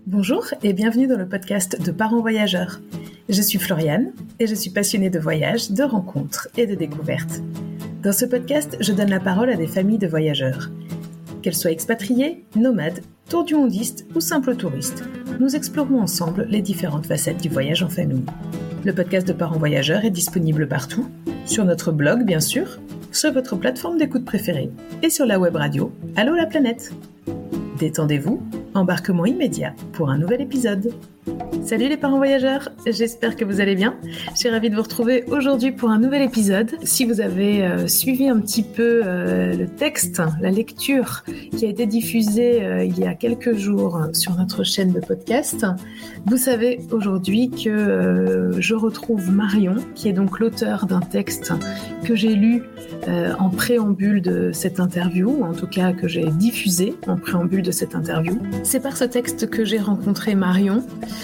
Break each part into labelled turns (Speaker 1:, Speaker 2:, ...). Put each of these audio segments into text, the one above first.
Speaker 1: Bonjour et bienvenue dans le podcast de Parents Voyageurs. Je suis Floriane et je suis passionnée de voyages, de rencontres et de découvertes. Dans ce podcast, je donne la parole à des familles de voyageurs. Qu'elles soient expatriées, nomades, tour du mondiste ou simples touristes, nous explorons ensemble les différentes facettes du voyage en famille. Le podcast de Parents Voyageurs est disponible partout, sur notre blog bien sûr, sur votre plateforme d'écoute préférée et sur la web radio Allô la planète. Détendez-vous, embarquement immédiat pour un nouvel épisode. Salut les parents voyageurs, j'espère que vous allez bien. Je suis ravie de vous retrouver aujourd'hui pour un nouvel épisode. Si vous avez suivi un petit peu le texte, la lecture qui a été diffusée il y a quelques jours sur notre chaîne de podcast, vous savez aujourd'hui que je retrouve Marion, qui est donc l'auteur d'un texte que j'ai lu en préambule de cette interview, ou en tout cas que j'ai diffusé en préambule de cette interview. C'est par ce texte que j'ai rencontré Marion.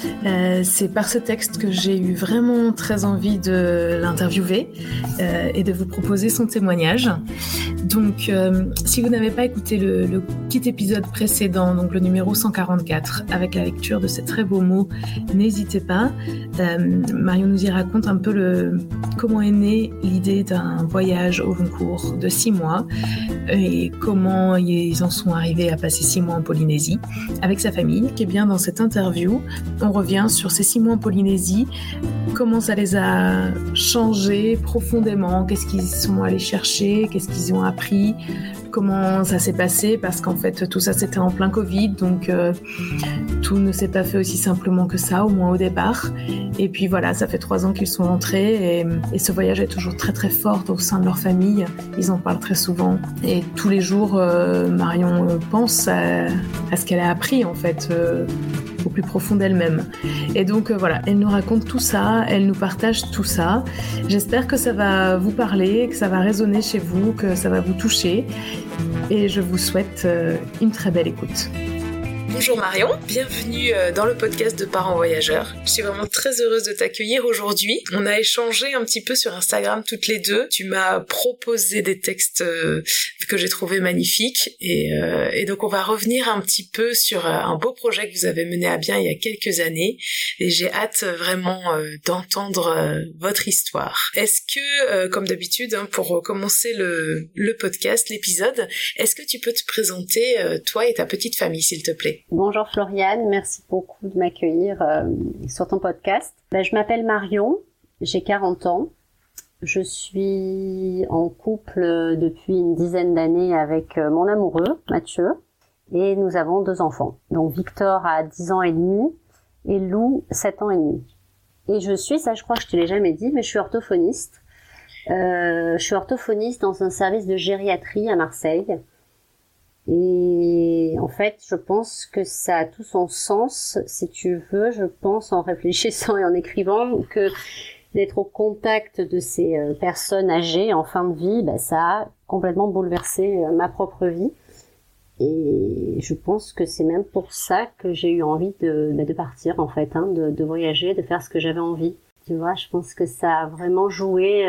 Speaker 1: C'est par ce texte que j'ai eu vraiment très envie de l'interviewer et de vous proposer son témoignage. Donc, si vous n'avez pas écouté le petit épisode précédent, donc le numéro 144, avec la lecture de ces très beaux mots, n'hésitez pas. Marion nous y raconte un peu comment est née l'idée d'un voyage au long cours de 6 mois et comment ils en sont arrivés à passer 6 mois en Polynésie avec sa famille. Et bien dans cette interview, on revient sur ces 6 mois en Polynésie, comment ça les a changés profondément, qu'est-ce qu'ils sont allés chercher, qu'est-ce qu'ils ont appris, comment ça s'est passé, parce qu'en fait tout ça c'était en plein Covid, donc tout ne s'est pas fait aussi simplement que ça, au moins au départ. Et puis voilà, ça fait 3 ans qu'ils sont rentrés et ce voyage est toujours très très fort au sein de leur famille. Ils en parlent très souvent et tous les jours Marion pense à ce qu'elle a appris en fait au plus profond d'elle-même. Et donc voilà, elle nous raconte tout ça, elle nous partage tout ça. J'espère que ça va vous parler, que ça va résonner chez vous, que ça va vous toucher. Et je vous souhaite une très belle écoute. Bonjour Marion, bienvenue dans le podcast de Parents Voyageurs. Je suis vraiment très heureuse de t'accueillir aujourd'hui. On a échangé un petit peu sur Instagram toutes les deux. Tu m'as proposé des textes que j'ai trouvés magnifiques et donc on va revenir un petit peu sur un beau projet que vous avez mené à bien il y a quelques années et j'ai hâte vraiment d'entendre votre histoire. Est-ce que, comme d'habitude, pour commencer le podcast, l'épisode, est-ce que tu peux te présenter toi et ta petite famille s'il te plaît ?
Speaker 2: Bonjour Floriane, merci beaucoup de m'accueillir sur ton podcast. Je m'appelle Marion, j'ai 40 ans. Je suis en couple depuis une dizaine d'années avec mon amoureux, Mathieu, et nous avons 2 enfants. Donc Victor a 10 ans et demi et Lou 7 ans et demi. Et je suis, ça je crois que je te l'ai jamais dit, mais je suis orthophoniste. Je suis orthophoniste dans un service de gériatrie à Marseille. Et en fait, je pense que ça a tout son sens, si tu veux, je pense en réfléchissant et en écrivant, que d'être au contact de ces personnes âgées en fin de vie, ça a complètement bouleversé ma propre vie. Et je pense que c'est même pour ça que j'ai eu envie de partir, en fait, de voyager, de faire ce que j'avais envie. Tu vois, je pense que ça a vraiment joué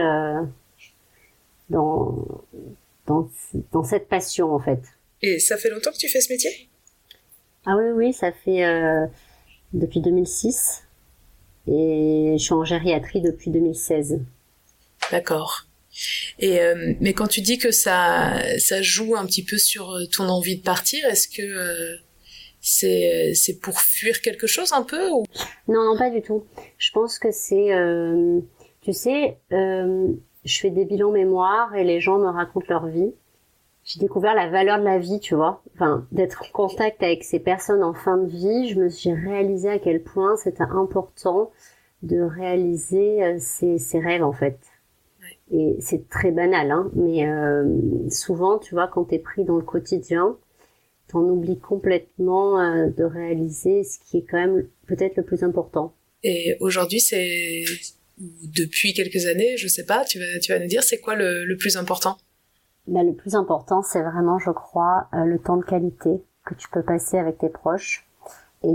Speaker 2: dans cette passion, en fait.
Speaker 1: Et ça fait longtemps que tu fais ce métier ?
Speaker 2: Ah oui, ça fait depuis 2006 et je suis en gériatrie depuis 2016.
Speaker 1: D'accord. Et mais quand tu dis que ça joue un petit peu sur ton envie de partir, est-ce que c'est pour fuir quelque chose un peu ou...
Speaker 2: Non, pas du tout. Je pense que c'est, tu sais, je fais des bilans mémoire et les gens me racontent leur vie. J'ai découvert la valeur de la vie, tu vois. Enfin, d'être en contact avec ces personnes en fin de vie, j'ai réalisé à quel point c'était important de réaliser ses rêves, en fait. Ouais. Et c'est très banal, mais souvent, tu vois, quand t'es pris dans le quotidien, t'en oublies complètement de réaliser ce qui est quand même peut-être le plus important.
Speaker 1: Et aujourd'hui, c'est depuis quelques années, je sais pas, tu vas nous dire, c'est quoi le plus important ?
Speaker 2: Le plus important, c'est vraiment, je crois, le temps de qualité que tu peux passer avec tes proches. Et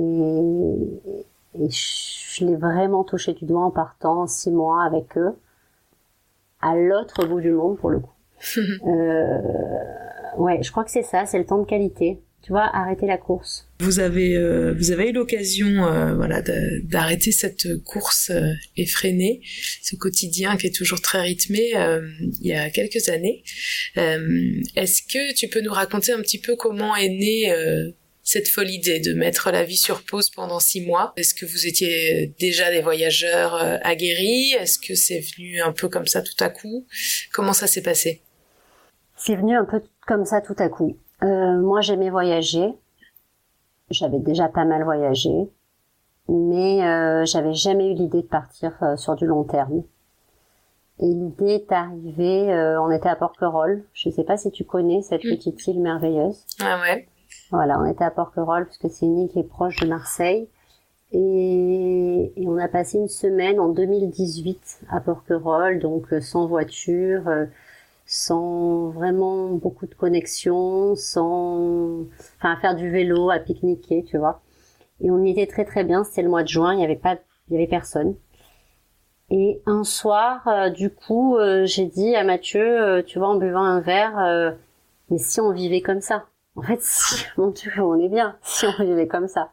Speaker 2: je l'ai vraiment touché du doigt en partant 6 mois avec eux, à l'autre bout du monde pour le coup. Ouais, je crois que c'est ça, c'est le temps de qualité. tu vois, arrêter la course.
Speaker 1: Vous avez eu l'occasion d'arrêter cette course effrénée, ce quotidien qui est toujours très rythmé il y a quelques années. Est-ce que tu peux nous raconter un petit peu comment est née cette folle idée de mettre la vie sur pause pendant 6 mois? Est-ce que vous étiez déjà des voyageurs aguerris? Est-ce que c'est venu un peu comme ça tout à coup? Comment ça s'est passé?
Speaker 2: C'est venu un peu comme ça tout à coup. Moi, j'aimais voyager. J'avais déjà pas mal voyagé, mais j'avais jamais eu l'idée de partir sur du long terme. Et l'idée est arrivée, on était à Porquerolles. Je sais pas si tu connais cette petite île merveilleuse.
Speaker 1: Ah ouais.
Speaker 2: Voilà, on était à Porquerolles parce que c'est une île qui est proche de Marseille. Et on a passé une semaine en 2018 à Porquerolles, donc sans voiture, sans vraiment beaucoup de connexions, à faire du vélo, à pique-niquer, tu vois. Et on y était très très bien, c'était le mois de juin, il y avait personne. Et un soir, du coup, j'ai dit à Mathieu, tu vois, en buvant un verre, mais si on vivait comme ça? En fait, si, mon Dieu, on est bien, si on vivait comme ça.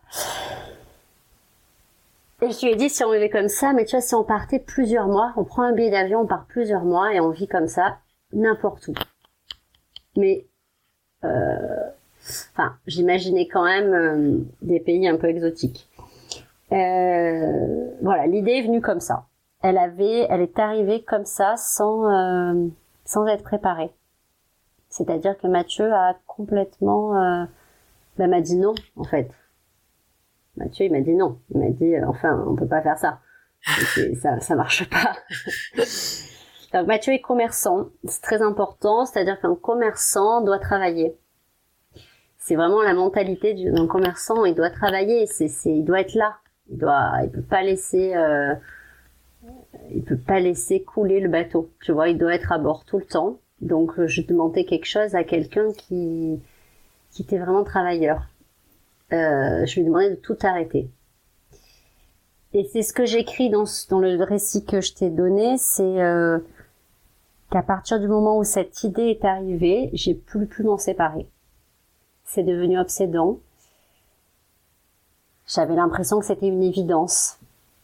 Speaker 2: Et je lui ai dit, si on vivait comme ça, mais tu vois, si on partait plusieurs mois, on prend un billet d'avion, on part plusieurs mois et on vit comme ça, n'importe où. Mais, j'imaginais quand même des pays un peu exotiques. Voilà, l'idée est venue comme ça. Elle est arrivée comme ça, sans être préparée. C'est-à-dire que Mathieu a complètement, m'a dit non, en fait. Mathieu, il m'a dit non. Il m'a dit, on peut pas faire ça. Ça marche pas. Donc Mathieu est commerçant, c'est très important, c'est-à-dire qu'un commerçant doit travailler. C'est vraiment la mentalité d'un commerçant, il doit travailler, il doit être là. Il peut pas laisser couler le bateau. Tu vois, il doit être à bord tout le temps. Donc je demandais quelque chose à quelqu'un qui était vraiment travailleur. Je lui demandais de tout arrêter. Et c'est ce que j'écris dans le récit que je t'ai donné, c'est qu'à partir du moment où cette idée est arrivée, j'ai plus pu m'en séparer. C'est devenu obsédant. J'avais l'impression que c'était une évidence.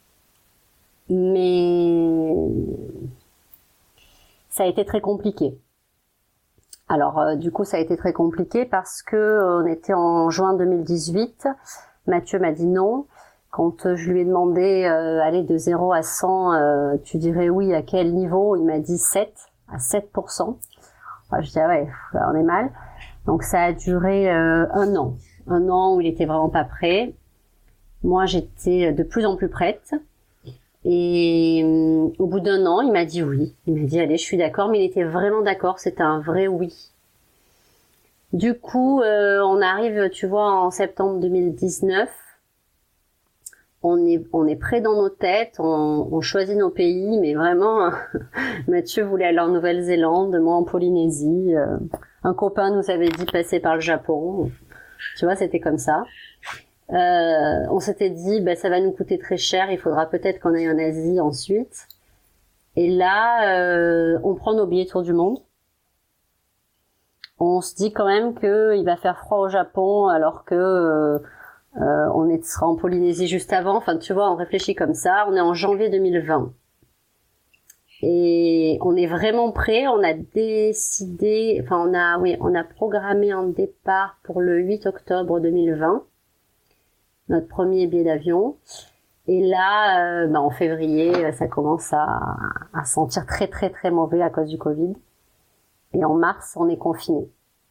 Speaker 2: Mais ça a été très compliqué. Alors, du coup, ça a été très compliqué parce que on était en juin 2018. Mathieu m'a dit non. Quand je lui ai demandé, aller de 0 à 100, tu dirais oui, à quel niveau? Il m'a dit 7, à 7%. Je dis, ah ouais, on est mal. Donc, ça a duré un an. Un an où il était vraiment pas prêt. Moi, j'étais de plus en plus prête. Et au bout d'un an, il m'a dit oui. Il m'a dit, allez, je suis d'accord. Mais il était vraiment d'accord. C'était un vrai oui. Du coup, on arrive, tu vois, en septembre 2019. On est prêt dans nos têtes. On choisit nos pays. Mais vraiment, Mathieu voulait aller en Nouvelle-Zélande, moi en Polynésie. Un copain nous avait dit passer par le Japon. Tu vois, c'était comme ça. On s'était dit, ça va nous coûter très cher, il faudra peut-être qu'on aille en Asie ensuite. Et là, on prend nos billets tour du monde. On se dit quand même qu'il va faire froid au Japon alors que on sera en Polynésie juste avant. Enfin, tu vois, on réfléchit comme ça. On est en janvier 2020. Et on est vraiment prêt. On a décidé, on a programmé un départ pour le 8 octobre 2020. Notre premier billet d'avion. Et là, en février, ça commence à sentir très très très mauvais à cause du Covid. Et en mars, on est confiné.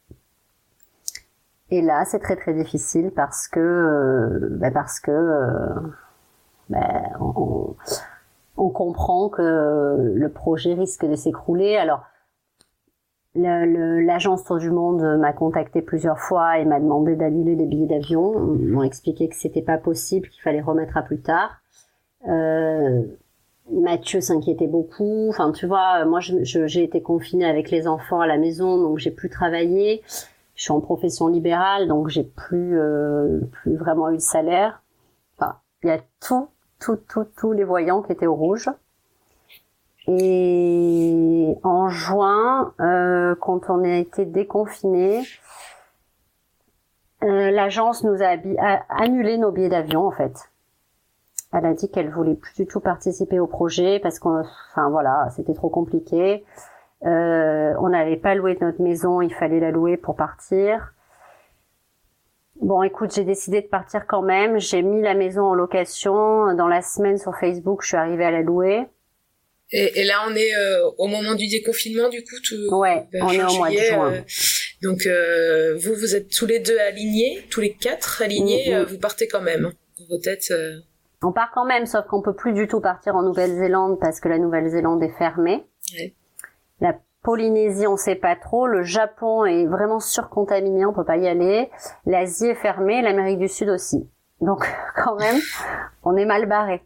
Speaker 2: Et là, c'est très très difficile parce que on comprend que le projet risque de s'écrouler. Alors, l'agence Tour du Monde m'a contacté plusieurs fois et m'a demandé d'annuler les billets d'avion. Ils m'ont expliqué que c'était pas possible, qu'il fallait remettre à plus tard. Mathieu s'inquiétait beaucoup. Enfin, tu vois, moi, j'ai été confinée avec les enfants à la maison, donc j'ai plus travaillé. Je suis en profession libérale, donc j'ai plus vraiment eu de salaire. Enfin, il y a tous les voyants qui étaient au rouge. Et en juin, quand on a été déconfinés, L'agence nous a annulé nos billets d'avion, en fait. Elle a dit qu'elle voulait plus du tout participer au projet parce c'était trop compliqué. On n'avait pas loué notre maison, il fallait la louer pour partir. Bon, écoute, j'ai décidé de partir quand même. J'ai mis la maison en location. Dans la semaine sur Facebook, je suis arrivée à la louer.
Speaker 1: Et là, on est au moment du déconfinement, du coup,
Speaker 2: Ouais, on est au mois de juin.
Speaker 1: Donc, vous êtes tous les deux alignés, tous les 4 alignés. Vous partez quand même. Vos têtes.
Speaker 2: On part quand même, sauf qu'on peut plus du tout partir en Nouvelle-Zélande parce que la Nouvelle-Zélande est fermée.
Speaker 1: Ouais.
Speaker 2: La Polynésie, on sait pas trop. Le Japon est vraiment surcontaminé, on peut pas y aller. L'Asie est fermée, l'Amérique du Sud aussi. Donc, quand même, on est mal barré.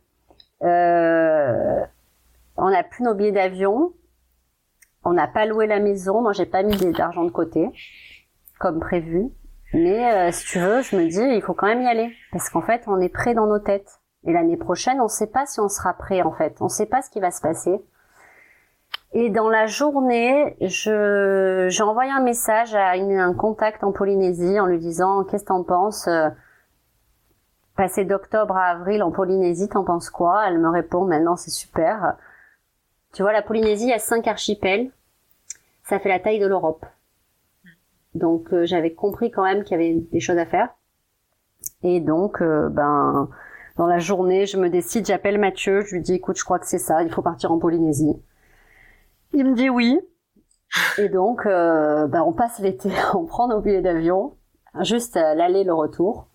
Speaker 2: On n'a plus nos billets d'avion. On n'a pas loué la maison. Moi, j'ai pas mis d'argent de côté, comme prévu. Mais si tu veux, je me dis, il faut quand même y aller. Parce qu'en fait, on est prêt dans nos têtes. Et l'année prochaine, on sait pas si on sera prêt, en fait. On sait pas ce qui va se passer. Et dans la journée, j'ai envoyé un message à un contact en Polynésie en lui disant, qu'est-ce que t'en penses? Passer d'octobre à avril en Polynésie, t'en penses quoi? Elle me répond, maintenant c'est super. Tu vois, la Polynésie, il y a 5 archipels. Ça fait la taille de l'Europe. Donc, j'avais compris quand même qu'il y avait des choses à faire. Et donc, dans la journée, je me décide, j'appelle Mathieu, je lui dis, écoute, je crois que c'est ça, il faut partir en Polynésie. Il me dit oui. Et donc, on passe l'été, on prend nos billets d'avion, juste l'aller, le retour.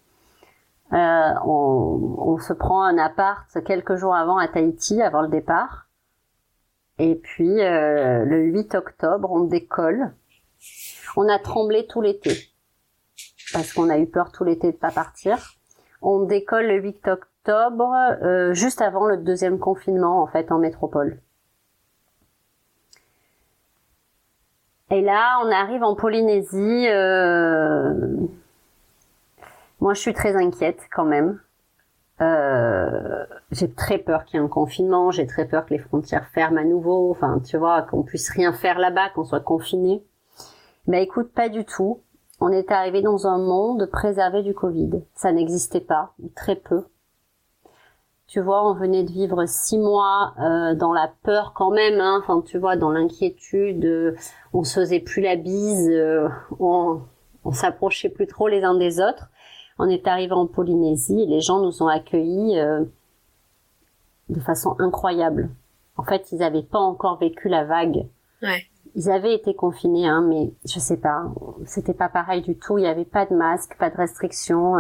Speaker 2: On se prend un appart quelques jours avant à Tahiti, avant le départ. Et puis, le 8 octobre, on décolle. On a tremblé tout l'été. Parce qu'on a eu peur tout l'été de pas partir. On décolle le 8 octobre, juste avant le 2e confinement, en fait, en métropole. Et là, on arrive en Polynésie. Moi, je suis très inquiète quand même. J'ai très peur qu'il y ait un confinement. J'ai très peur que les frontières ferment à nouveau. Enfin, tu vois, qu'on puisse rien faire là-bas, qu'on soit confiné. Mais écoute, pas du tout. On est arrivé dans un monde préservé du Covid. Ça n'existait pas, ou très peu. Tu vois, on venait de vivre 6 mois dans la peur quand même, hein. Enfin, tu vois, dans l'inquiétude, on se faisait plus la bise, on s'approchait plus trop les uns des autres. On est arrivé en Polynésie et les gens nous ont accueillis de façon incroyable. En fait, ils n'avaient pas encore vécu la vague.
Speaker 1: Ouais.
Speaker 2: Ils avaient été confinés, hein, mais je sais pas, c'était pas pareil du tout. Il y avait pas de masque, pas de restrictions.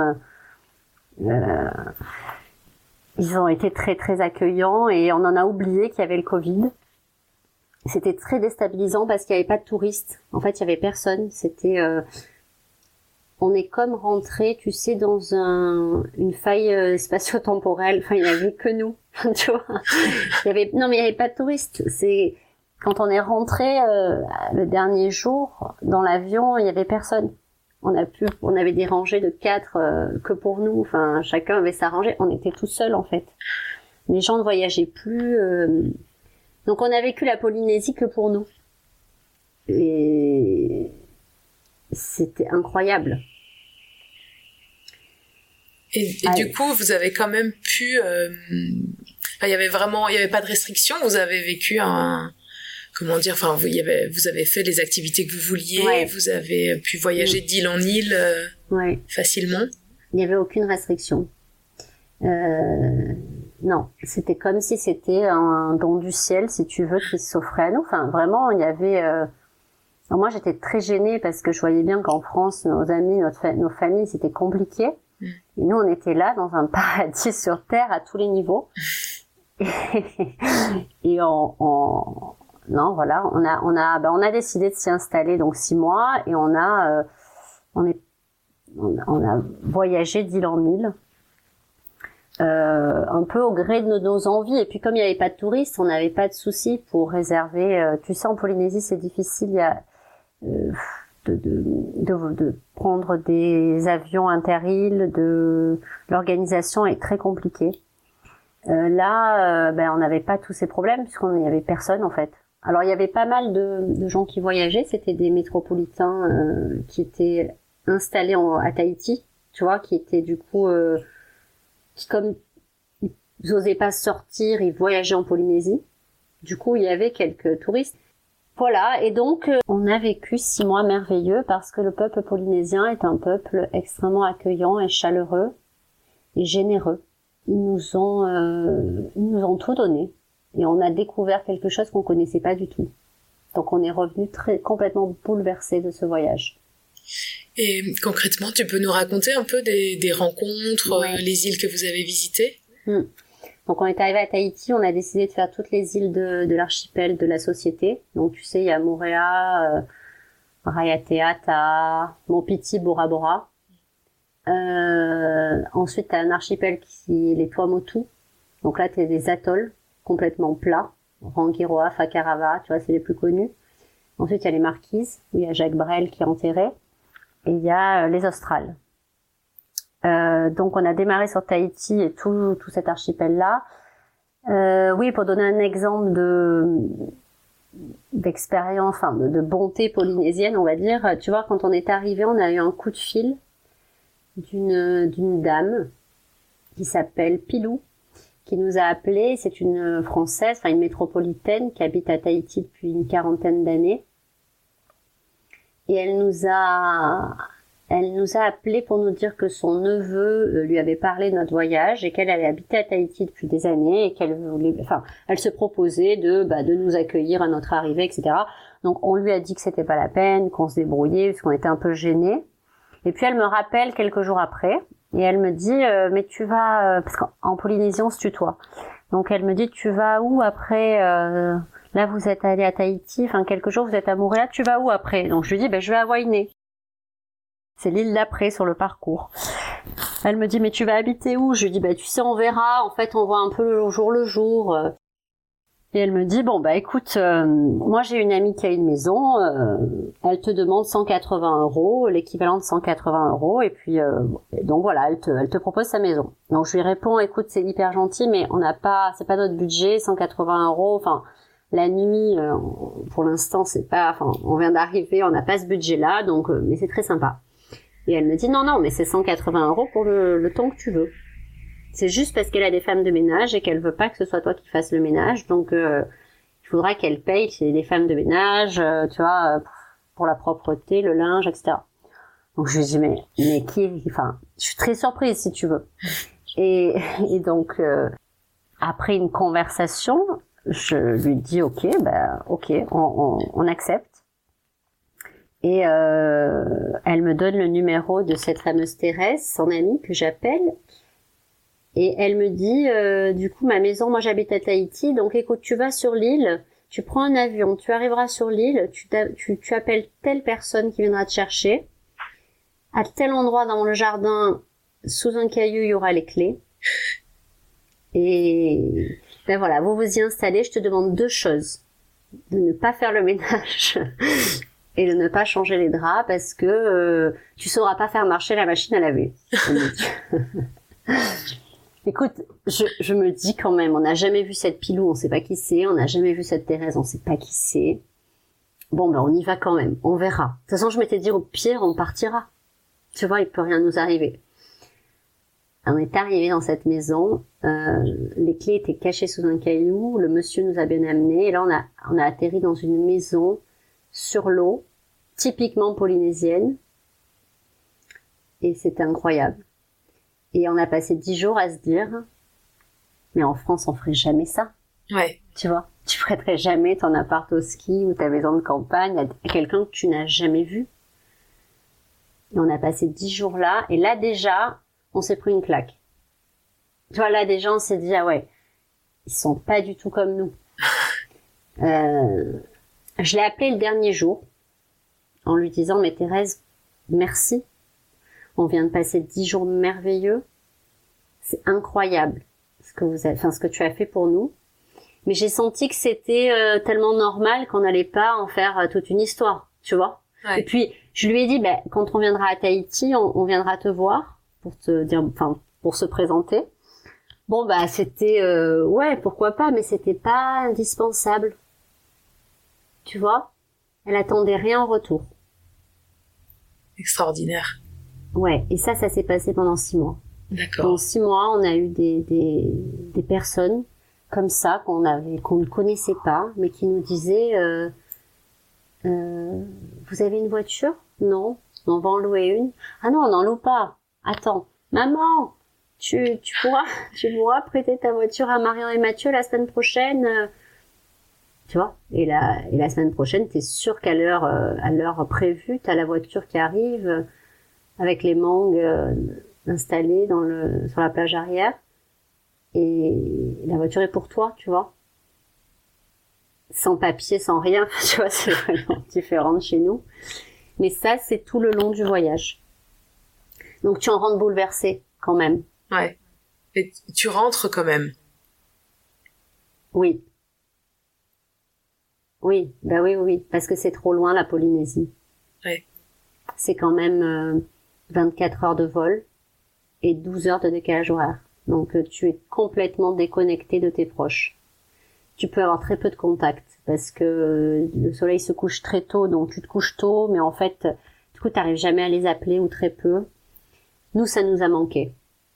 Speaker 2: Ils ont été très très accueillants et on en a oublié qu'il y avait le Covid. C'était très déstabilisant parce qu'il n'y avait pas de touristes. En fait, il y avait personne. C'était, on est comme rentré, tu sais, dans une faille spatio-temporelle. Enfin, il n'y avait que nous, tu vois. Non, mais il n'y avait pas de touristes. C'est quand on est rentré le dernier jour dans l'avion, il n'y avait personne. On avait des rangées de 4 que pour nous. Enfin, chacun avait sa rangée. On était tout seuls, en fait. Les gens ne voyageaient plus. Donc, on a vécu la Polynésie que pour nous. Et c'était incroyable.
Speaker 1: Et du coup, vous avez quand même pu... il y avait pas de restriction. Vous avez vécu comment dire, enfin, vous avez fait les activités que vous vouliez, ouais. Vous avez pu voyager d'île en île
Speaker 2: ouais.
Speaker 1: Facilement.
Speaker 2: Il n'y avait aucune restriction. Non, c'était comme si c'était un don du ciel, si tu veux, qui s'offrait à nous. Enfin, vraiment, il y avait... Alors moi, j'étais très gênée parce que je voyais bien qu'en France, nos amis, nos familles, c'était compliqué. Et nous, on était là, dans un paradis sur Terre, à tous les niveaux. Et non, voilà, on a décidé de s'y installer donc 6 mois et on a voyagé d'île en île, un peu au gré de nos envies. Et puis comme il n'y avait pas de touristes, on n'avait pas de soucis pour réserver. Tu sais, en Polynésie, c'est difficile. Il y a de prendre des avions inter-îles. L'organisation est très compliquée. Là, on n'avait pas tous ces problèmes puisqu'on n'y avait personne en fait. Alors il y avait pas mal de gens qui voyageaient, c'était des métropolitains qui étaient installés à Tahiti, tu vois, qui étaient du coup, qui comme ils n'osaient pas sortir, ils voyageaient en Polynésie. Du coup, il y avait quelques touristes. Voilà, et donc on a vécu 6 mois merveilleux parce que le peuple polynésien est un peuple extrêmement accueillant et chaleureux et généreux. Ils nous ont tout donné et on a découvert quelque chose qu'on connaissait pas du tout. Donc on est revenu complètement bouleversé de ce voyage.
Speaker 1: Et concrètement, tu peux nous raconter un peu des rencontres,
Speaker 2: Ouais.
Speaker 1: Les îles que vous avez visitées?
Speaker 2: Donc on est arrivé à Tahiti, on a décidé de faire toutes les îles de l'archipel de la société. Donc tu sais, il y a Moorea, Raiatea, Maupiti, Bora Bora. Ensuite, t'as un archipel qui est les Tuamotu. Donc là, t'as des atolls complètement plats. Rangiroa, Fakarava, tu vois, c'est les plus connus. Ensuite, il y a les Marquises, où il y a Jacques Brel qui est enterré. Et il y a les Australes. Donc on a démarré sur Tahiti et tout cet archipel-là. Oui, pour donner un exemple d'expérience, enfin de bonté polynésienne, on va dire. Tu vois, quand on est arrivé, on a eu un coup de fil d'une dame qui s'appelle Pilou, qui nous a appelé. C'est une Française, enfin une métropolitaine qui habite à Tahiti depuis une 40aine d'années. Et elle nous a appelé pour nous dire que son neveu lui avait parlé de notre voyage et qu'elle avait habité à Tahiti depuis des années et qu'elle voulait, enfin, elle se proposait de nous accueillir à notre arrivée, etc. Donc, on lui a dit que c'était pas la peine, qu'on se débrouillait, parce qu'on était un peu gênés. Et puis, elle me rappelle quelques jours après et elle me dit, mais tu vas, parce qu'en Polynésie, on se tutoie. Donc, elle me dit, tu vas où après, là, vous êtes allé à Tahiti, enfin, quelques jours, vous êtes à Moorea, tu vas où après? Donc, je lui dis, je vais à Wainé. C'est l'île d'après sur le parcours. Elle me dit, mais tu vas habiter où? Je lui dis, tu sais, on verra. En fait, on voit un peu le jour. Et elle me dit, écoute, moi j'ai une amie qui a une maison. Elle te demande 180 €, l'équivalent de 180 €. Et puis, donc voilà, elle te propose sa maison. Donc je lui réponds, écoute, c'est hyper gentil, mais c'est pas notre budget, 180 €. Enfin, la nuit, pour l'instant, on vient d'arriver, on n'a pas ce budget-là, donc, mais c'est très sympa. Et elle me dit, non, mais c'est 180 € pour le temps que tu veux. C'est juste parce qu'elle a des femmes de ménage et qu'elle veut pas que ce soit toi qui fasses le ménage. Donc, il faudra qu'elle paye les femmes de ménage, tu vois, pour la propreté, le linge, etc. Donc, je lui dis, mais je suis très surprise, si tu veux. Et donc, après une conversation, je lui dis, ok, on accepte. Et elle me donne le numéro de cette fameuse Thérèse, son amie, que j'appelle. Et elle me dit, du coup, ma maison, moi j'habite à Tahiti, donc écoute, tu vas sur l'île, tu prends un avion, tu arriveras sur l'île, tu appelles telle personne qui viendra te chercher. À tel endroit dans le jardin, sous un caillou, il y aura les clés. Et voilà, vous vous y installez, je te demande 2 choses. De ne pas faire le ménage et de ne pas changer les draps parce que tu sauras pas faire marcher la machine à laver. Écoute, je me dis quand même, on n'a jamais vu cette Pilou, on sait pas qui c'est, on n'a jamais vu cette Thérèse, on sait pas qui c'est. Bon, on y va quand même, on verra. De toute façon, je m'étais dit, au pire, on partira. Tu vois, il peut rien nous arriver. On est arrivé dans cette maison, les clés étaient cachées sous un caillou, le monsieur nous a bien amenés, et là, on a atterri dans une maison sur l'eau, typiquement polynésienne, et c'était incroyable. Et on a passé 10 jours à se dire, mais en France, on ferait jamais ça.
Speaker 1: Ouais.
Speaker 2: Tu vois, tu prêterais jamais ton appart au ski ou ta maison de campagne à quelqu'un que tu n'as jamais vu. Et on a passé 10 jours là, et là déjà, on s'est pris une claque. Tu vois, là déjà, on s'est dit, ah ouais, ils sont pas du tout comme nous. Je l'ai appelé le dernier jour, en lui disant, mais Thérèse, merci. On vient de passer 10 jours merveilleux. C'est incroyable ce que tu as fait pour nous. Mais j'ai senti que c'était tellement normal qu'on n'allait pas en faire toute une histoire, tu vois. Ouais. Et puis, je lui ai dit, quand on viendra à Tahiti, on viendra te voir pour te dire, pour se présenter. Bon, c'était, ouais, pourquoi pas, mais c'était pas indispensable. Tu vois? Elle attendait rien en retour.
Speaker 1: Extraordinaire.
Speaker 2: Ouais, et ça s'est passé pendant 6 mois.
Speaker 1: D'accord.
Speaker 2: Pendant 6 mois, on a eu des personnes comme ça qu'on ne connaissait pas, mais qui nous disaient vous avez une voiture? Non. On va en louer une. Ah non, on n'en loue pas. Attends, maman, tu pourras prêter ta voiture à Marion et Mathieu la semaine prochaine. Tu vois, et la semaine prochaine, t'es sûr qu'à l'heure prévue, t'as la voiture qui arrive avec les mangues installées sur la plage arrière, et la voiture est pour toi, tu vois, sans papier, sans rien, tu vois, c'est vraiment différent de chez nous. Mais ça, c'est tout le long du voyage. Donc tu en rentres bouleversé quand même.
Speaker 1: Ouais. Et tu rentres quand même.
Speaker 2: Oui. Oui, bah oui, parce que c'est trop loin la Polynésie.
Speaker 1: Ouais.
Speaker 2: C'est quand même 24 heures de vol et 12 heures de décalage horaire. Donc tu es complètement déconnecté de tes proches. Tu peux avoir très peu de contact parce que le soleil se couche très tôt, donc tu te couches tôt, mais en fait, du coup, t'arrives jamais à les appeler ou très peu. Nous, ça nous a manqué.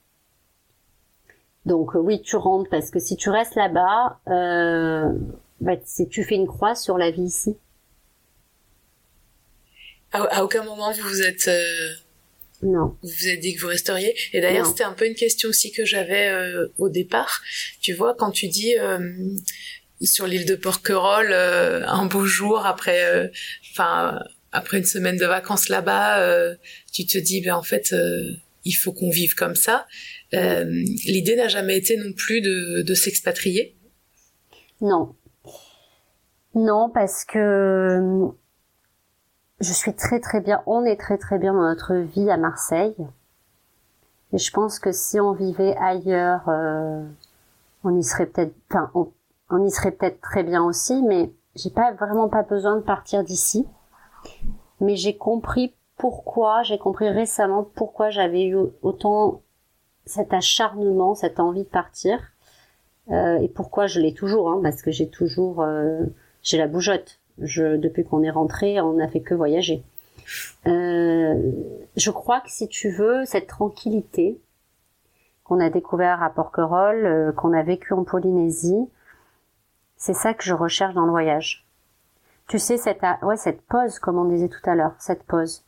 Speaker 2: Donc oui, tu rentres parce que si tu restes là-bas, tu fais une croix sur la vie ici.
Speaker 1: À aucun moment vous vous êtes
Speaker 2: Non.
Speaker 1: vous vous êtes dit que vous resteriez. Et d'ailleurs,
Speaker 2: Non.
Speaker 1: c'était un peu une question aussi que j'avais au départ. Tu vois, quand tu dis sur l'île de Porquerolles, un beau jour après une semaine de vacances là-bas, tu te dis ben en fait il faut qu'on vive comme ça. L'idée n'a jamais été non plus de s'expatrier.
Speaker 2: Non. Non, parce que je suis très très bien, on est très très bien dans notre vie à Marseille. Et je pense que si on vivait ailleurs, on y serait peut-être, on y serait peut-être très bien aussi, mais j'ai vraiment pas besoin de partir d'ici. Mais j'ai compris récemment pourquoi j'avais eu autant cet acharnement, cette envie de partir, et pourquoi je l'ai toujours, parce que j'ai la bougeotte. Depuis qu'on est rentré, on n'a fait que voyager. Je crois que si tu veux, cette tranquillité qu'on a découvert à Porquerolles, qu'on a vécu en Polynésie, c'est ça que je recherche dans le voyage. Tu sais, cette pause, comme on disait tout à l'heure, cette pause.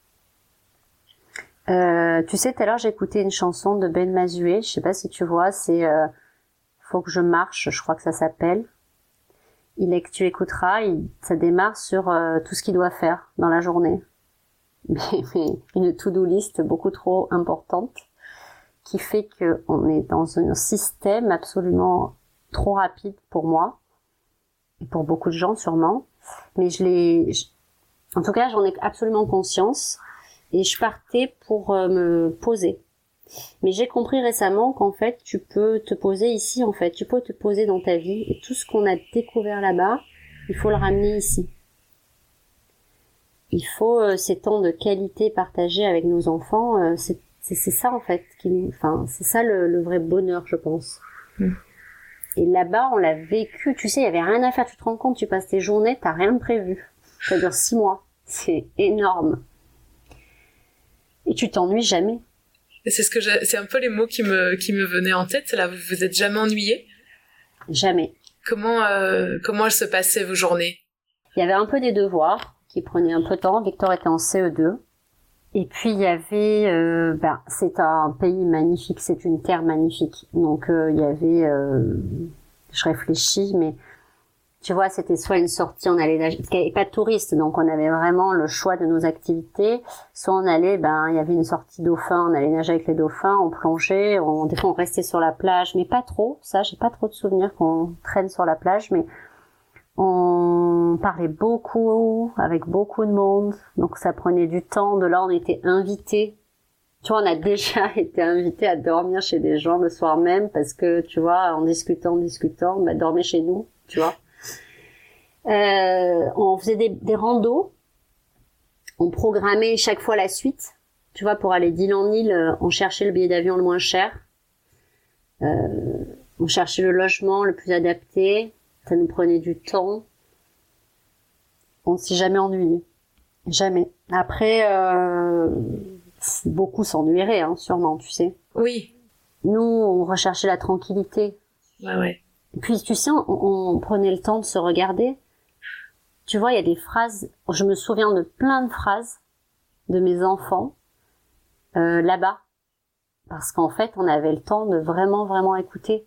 Speaker 2: Tu sais, tout à l'heure, j'ai écouté une chanson de Ben Mazué, je sais pas si tu vois, c'est Faut que je marche, je crois que ça s'appelle. Tu écouteras, ça démarre sur tout ce qu'il doit faire dans la journée. Mais une to-do list beaucoup trop importante qui fait qu'on est dans un système absolument trop rapide pour moi et pour beaucoup de gens sûrement. Mais en tout cas, j'en ai absolument conscience et je partais pour me poser. Mais j'ai compris récemment qu'en fait, tu peux te poser ici, en fait. Tu peux te poser dans ta vie et tout ce qu'on a découvert là-bas, il faut le ramener ici. Il faut ces temps de qualité partagés avec nos enfants. C'est ça, en fait, c'est ça le vrai bonheur, je pense. Et là-bas, on l'a vécu. Tu sais, il y avait rien à faire. Tu te rends compte, tu passes tes journées, t'as rien de prévu. Ça dure 6 mois. C'est énorme. Et tu t'ennuies jamais.
Speaker 1: Et c'est un peu les mots qui me venaient en tête. Là, vous vous êtes jamais ennuyé?
Speaker 2: Jamais.
Speaker 1: Comment elles se passaient vos journées?
Speaker 2: Il y avait un peu des devoirs qui prenaient un peu de temps. Victor était en CE2. Et puis il y avait, c'est un pays magnifique, c'est une terre magnifique. Donc il y avait, je réfléchis, mais tu vois, c'était soit une sortie, on allait nager, parce qu'il n'y avait pas de touristes, donc on avait vraiment le choix de nos activités. Soit on allait, il y avait une sortie dauphin, on allait nager avec les dauphins, on plongeait, des fois on restait sur la plage, mais pas trop. Ça, j'ai pas trop de souvenirs qu'on traîne sur la plage, mais on parlait beaucoup, avec beaucoup de monde, donc ça prenait du temps. De là, on était invités. Tu vois, on a déjà été invités à dormir chez des gens le soir même, parce que, tu vois, en discutant, dormez chez nous, tu vois. On faisait des randos. On programmait chaque fois la suite. Tu vois, pour aller d'île en île, on cherchait le billet d'avion le moins cher. On cherchait le logement le plus adapté. Ça nous prenait du temps. On ne s'est jamais ennuyé. Jamais. Après, beaucoup s'ennuieraient, hein, sûrement, tu sais.
Speaker 1: Oui.
Speaker 2: Nous, on recherchait la tranquillité.
Speaker 1: Ouais.
Speaker 2: Et puis, tu sais, on prenait le temps de se regarder. Tu vois, il y a des phrases, je me souviens de plein de phrases de mes enfants là-bas. Parce qu'en fait, on avait le temps de vraiment, vraiment écouter.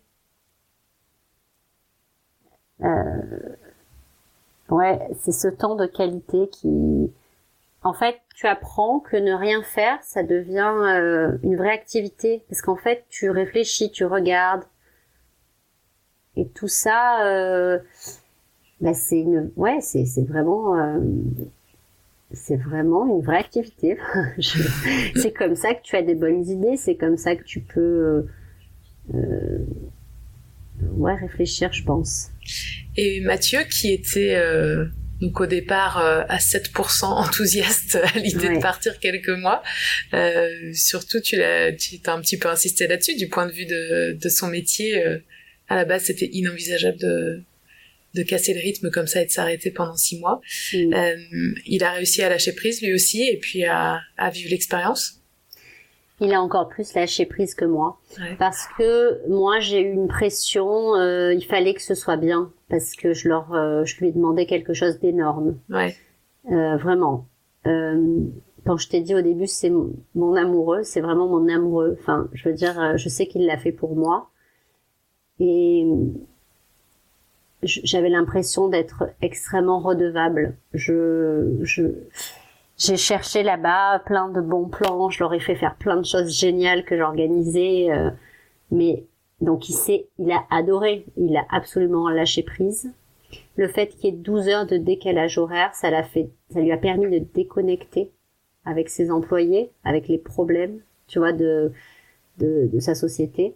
Speaker 2: Ouais, c'est ce temps de qualité qui... En fait, tu apprends que ne rien faire, ça devient une vraie activité. Parce qu'en fait, tu réfléchis, tu regardes. Et tout ça, c'est vraiment une vraie activité. C'est comme ça que tu as des bonnes idées, c'est comme ça que tu peux réfléchir, je pense.
Speaker 1: Et Mathieu, qui était donc au départ à 7% enthousiaste à l'idée de partir quelques mois, surtout tu t'as un petit peu insisté là-dessus, du point de vue de son métier. À la base, c'était inenvisageable de casser le rythme comme ça et de s'arrêter pendant 6 mois. Il a réussi à lâcher prise lui aussi et puis à vivre l'expérience.
Speaker 2: Il a encore plus lâché prise que moi. Ouais. Parce que moi, j'ai eu une pression, il fallait que ce soit bien. Parce que je lui ai demandé quelque chose d'énorme.
Speaker 1: Ouais.
Speaker 2: Vraiment. Quand je t'ai dit au début, c'est mon amoureux, c'est vraiment mon amoureux. Enfin, je veux dire, je sais qu'il l'a fait pour moi. Et j'avais l'impression d'être extrêmement redevable. J'ai cherché là-bas plein de bons plans, je leur ai fait faire plein de choses géniales que j'organisais, mais donc il a adoré, il a absolument lâché prise. Le fait qu'il y ait 12 heures de décalage horaire, ça lui a permis de déconnecter avec ses employés, avec les problèmes, tu vois, de sa société.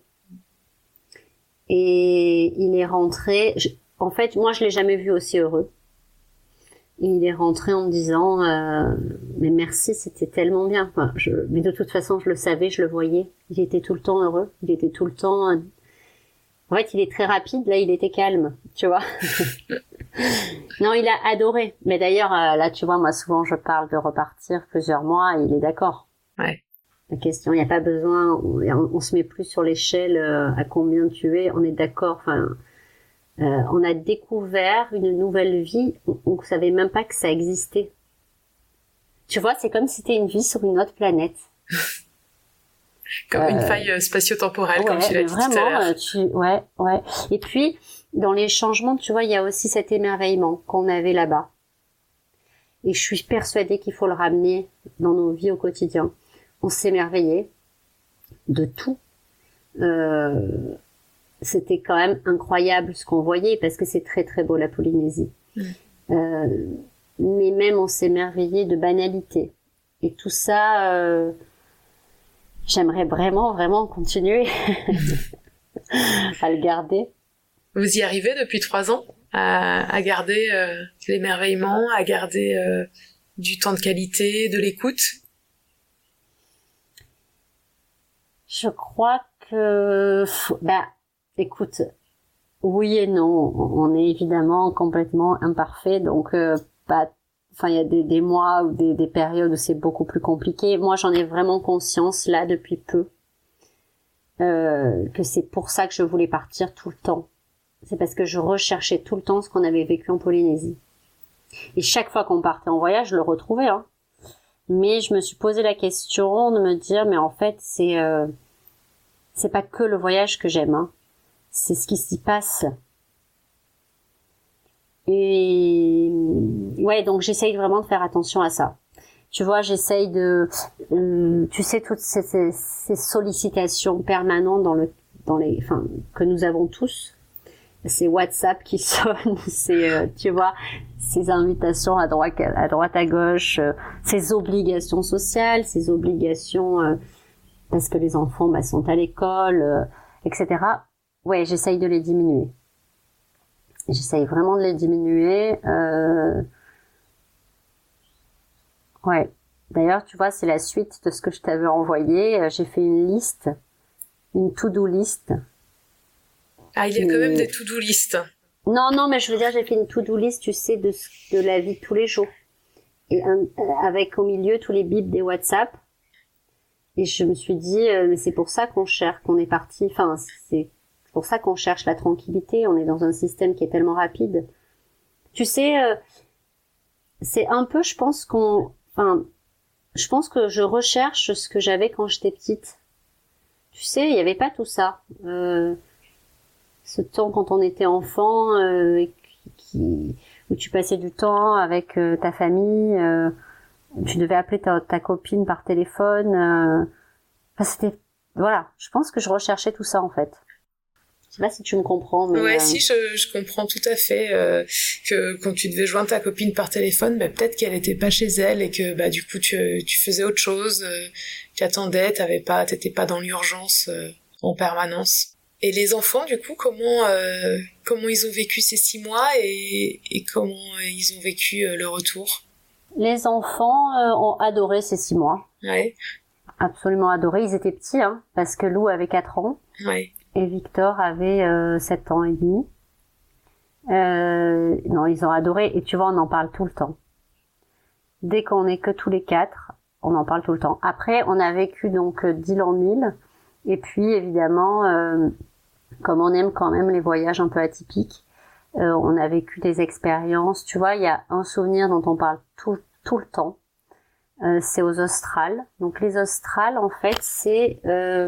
Speaker 2: Et il est rentré, en fait, moi je l'ai jamais vu aussi heureux. Et il est rentré en me disant mais merci, c'était tellement bien. Enfin, mais de toute façon, je le savais, je le voyais. Il était tout le temps heureux. Il était tout le temps. En fait, il est très rapide. Là, il était calme, tu vois. Non, il a adoré. Mais d'ailleurs, là, tu vois, moi, souvent, je parle de repartir plusieurs mois. Et il est d'accord.
Speaker 1: Ouais.
Speaker 2: La question, il n'y a pas besoin. On se met plus sur l'échelle à combien tu es. On est d'accord. Enfin. On a découvert une nouvelle vie, on savait même pas que ça existait. Tu vois, c'est comme si c'était une vie sur une autre planète.
Speaker 1: Comme une faille spatio-temporelle, comme tu l'as dit
Speaker 2: vraiment,
Speaker 1: tout à l'heure.
Speaker 2: Ouais. Et puis, dans les changements, tu vois, il y a aussi cet émerveillement qu'on avait là-bas. Et je suis persuadée qu'il faut le ramener dans nos vies au quotidien. On s'émerveillait de tout. C'était quand même incroyable ce qu'on voyait parce que c'est très très beau la Polynésie. Mais même on s'émerveillait de banalité. Et tout ça, j'aimerais vraiment continuer à le garder.
Speaker 1: Vous y arrivez depuis 3 ans à garder l'émerveillement, à garder du temps de qualité, de l'écoute?
Speaker 2: Je crois que... écoute, oui et non. On est évidemment complètement imparfait, donc il y a des mois ou des périodes où c'est beaucoup plus compliqué. Moi, j'en ai vraiment conscience là depuis peu que c'est pour ça que je voulais partir tout le temps. C'est parce que je recherchais tout le temps ce qu'on avait vécu en Polynésie. Et chaque fois qu'on partait en voyage, je le retrouvais. Hein. Mais je me suis posé la question de me dire, mais en fait, c'est pas que le voyage que j'aime. Hein. C'est ce qui s'y passe. Et ouais, donc j'essaye vraiment de faire attention à ça. Tu vois, j'essaye de, tu sais, toutes ces sollicitations permanentes que nous avons tous. Ces WhatsApp qui sonnent, tu vois, ces invitations à droite à gauche, ces obligations sociales, ces obligations parce que les enfants sont à l'école, etc. Ouais, j'essaye de les diminuer. J'essaye vraiment de les diminuer. Ouais. D'ailleurs, tu vois, c'est la suite de ce que je t'avais envoyé. J'ai fait une liste, une to-do list.
Speaker 1: Ah, il y a quand même des to-do list.
Speaker 2: Non, mais je veux dire, j'ai fait une to-do list, tu sais, de la vie de tous les jours. Et avec au milieu tous les bips des WhatsApp. Et je me suis dit, mais c'est pour ça qu'on est parti. Enfin, c'est pour ça qu'on cherche la tranquillité. On est dans un système qui est tellement rapide. Tu sais, c'est un peu, je pense que je recherche ce que j'avais quand j'étais petite. Tu sais, il n'y avait pas tout ça. Ce temps quand on était enfant, où tu passais du temps avec ta famille, tu devais appeler ta copine par téléphone. C'était, voilà, je pense que je recherchais tout ça en fait. Je sais pas si tu me comprends, mais
Speaker 1: ouais, si je comprends tout à fait que quand tu devais joindre ta copine par téléphone, bah, peut-être qu'elle était pas chez elle et que bah du coup tu faisais autre chose, tu attendais, t'étais pas dans l'urgence en permanence. Et les enfants, du coup, comment ils ont vécu ces 6 mois et comment ils ont vécu le retour?
Speaker 2: Les enfants ont adoré ces 6 mois.
Speaker 1: Ouais.
Speaker 2: Absolument adoré. Ils étaient petits, hein, parce que Lou avait 4 ans.
Speaker 1: Ouais.
Speaker 2: Et Victor avait 7 ans et demi. Non, ils ont adoré. Et tu vois, on en parle tout le temps. Dès qu'on est que tous les 4, on en parle tout le temps. Après, on a vécu donc d'île en île. Et puis, évidemment, comme on aime quand même les voyages un peu atypiques, on a vécu des expériences. Tu vois, il y a un souvenir dont on parle tout le temps. C'est aux Australes. Donc, les Australes, en fait, c'est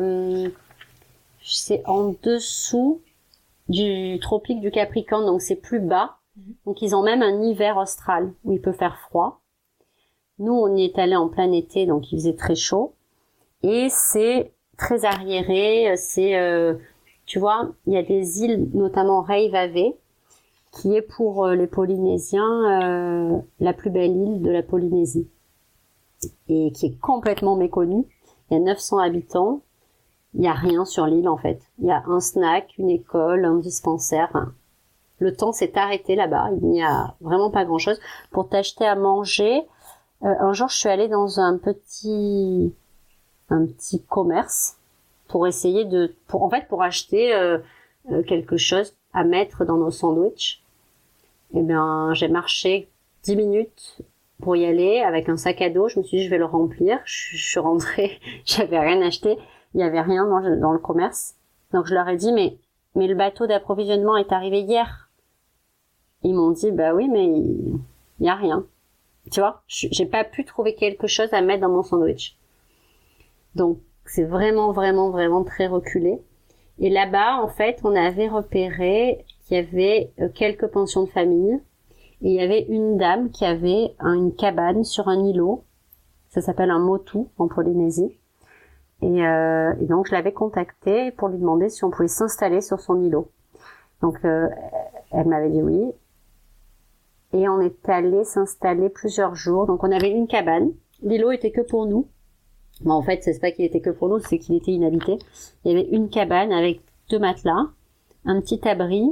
Speaker 2: en dessous du tropique du Capricorne, donc c'est plus bas. Donc, ils ont même un hiver austral où il peut faire froid. Nous, on y est allé en plein été, donc il faisait très chaud. Et c'est très arriéré, tu vois, il y a des îles, notamment Reivave, qui est pour les Polynésiens la plus belle île de la Polynésie et qui est complètement méconnue. Il y a 900 habitants, il y a rien sur l'île en fait. Il y a un snack, une école, un dispensaire. Enfin, le temps s'est arrêté là-bas, il n'y a vraiment pas grand-chose. Pour t'acheter à manger, un jour je suis allée dans un petit commerce pour essayer pour acheter quelque chose à mettre dans nos sandwichs. Eh bien, j'ai marché 10 minutes pour y aller avec un sac à dos. Je me suis dit, je vais le remplir. Je suis rentrée, j'avais rien acheté. Il y avait rien dans le commerce. Donc, je leur ai dit, mais le bateau d'approvisionnement est arrivé hier. Ils m'ont dit, bah oui, mais il y a rien. Tu vois, j'ai pas pu trouver quelque chose à mettre dans mon sandwich. Donc, c'est vraiment, vraiment, vraiment très reculé. Et là-bas, en fait, on avait repéré qu'il y avait quelques pensions de famille. Et il y avait une dame qui avait une cabane sur un îlot. Ça s'appelle un motu en Polynésie. Et donc, je l'avais contactée pour lui demander si on pouvait s'installer sur son îlot. Donc, elle m'avait dit oui. Et on est allé s'installer plusieurs jours. Donc, on avait une cabane. L'îlot était que pour nous. Bon, en fait, c'est pas qu'il était que pour nous, c'est qu'il était inhabité. Il y avait une cabane avec 2 matelas, un petit abri,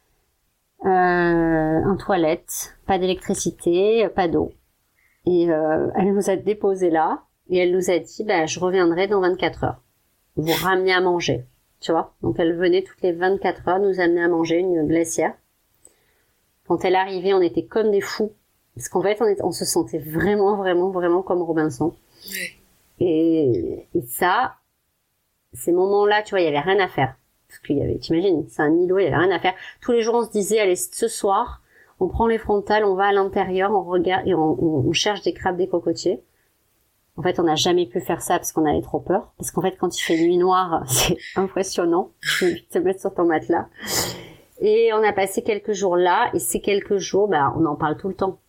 Speaker 2: un toilette, pas d'électricité, pas d'eau. Et elle nous a déposés là, et elle nous a dit, bah, je reviendrai dans 24 heures. Vous ramenez à manger, tu vois. Donc, elle venait toutes les 24 heures nous amener à manger une glacière. Quand elle arrivait, on était comme des fous. Parce qu'en fait, on se sentait vraiment, vraiment, vraiment comme Robinson. Ouais. Et ça, ces moments-là, tu vois, il y avait rien à faire. Parce qu'il y avait, t'imagines, c'est un îlot, il y avait rien à faire. Tous les jours, on se disait, allez, ce soir, on prend les frontales, on va à l'intérieur, on regarde et on cherche des crabes, des cocotiers. En fait, on n'a jamais pu faire ça parce qu'on avait trop peur. Parce qu'en fait, quand il fait nuit noire, c'est impressionnant. Tu te mets sur ton matelas. Et on a passé quelques jours là, et ces quelques jours, bah, on en parle tout le temps.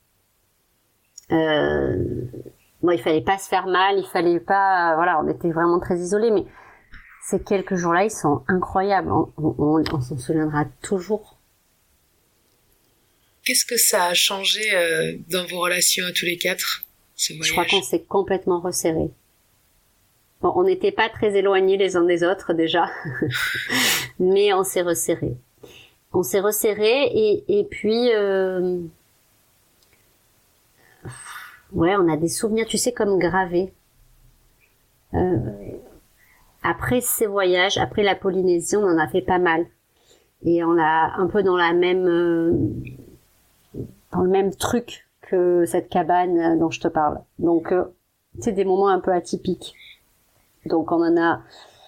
Speaker 2: Bon, il fallait pas se faire mal, il fallait pas, voilà, on était vraiment très isolés, mais ces quelques jours-là, ils sont incroyables. On s'en souviendra toujours.
Speaker 1: Qu'est-ce que ça a changé dans vos relations à tous les 4, ce voyage?
Speaker 2: Je crois qu'on s'est complètement resserrés. Bon, on n'était pas très éloignés les uns des autres déjà, mais on s'est resserrés. On s'est resserrés et puis ouais, on a des souvenirs, tu sais, comme gravés. Après ces voyages, après la Polynésie, on en a fait pas mal. Et on a un peu dans le même truc que cette cabane dont je te parle. Donc, c'est des moments un peu atypiques. Donc on en a...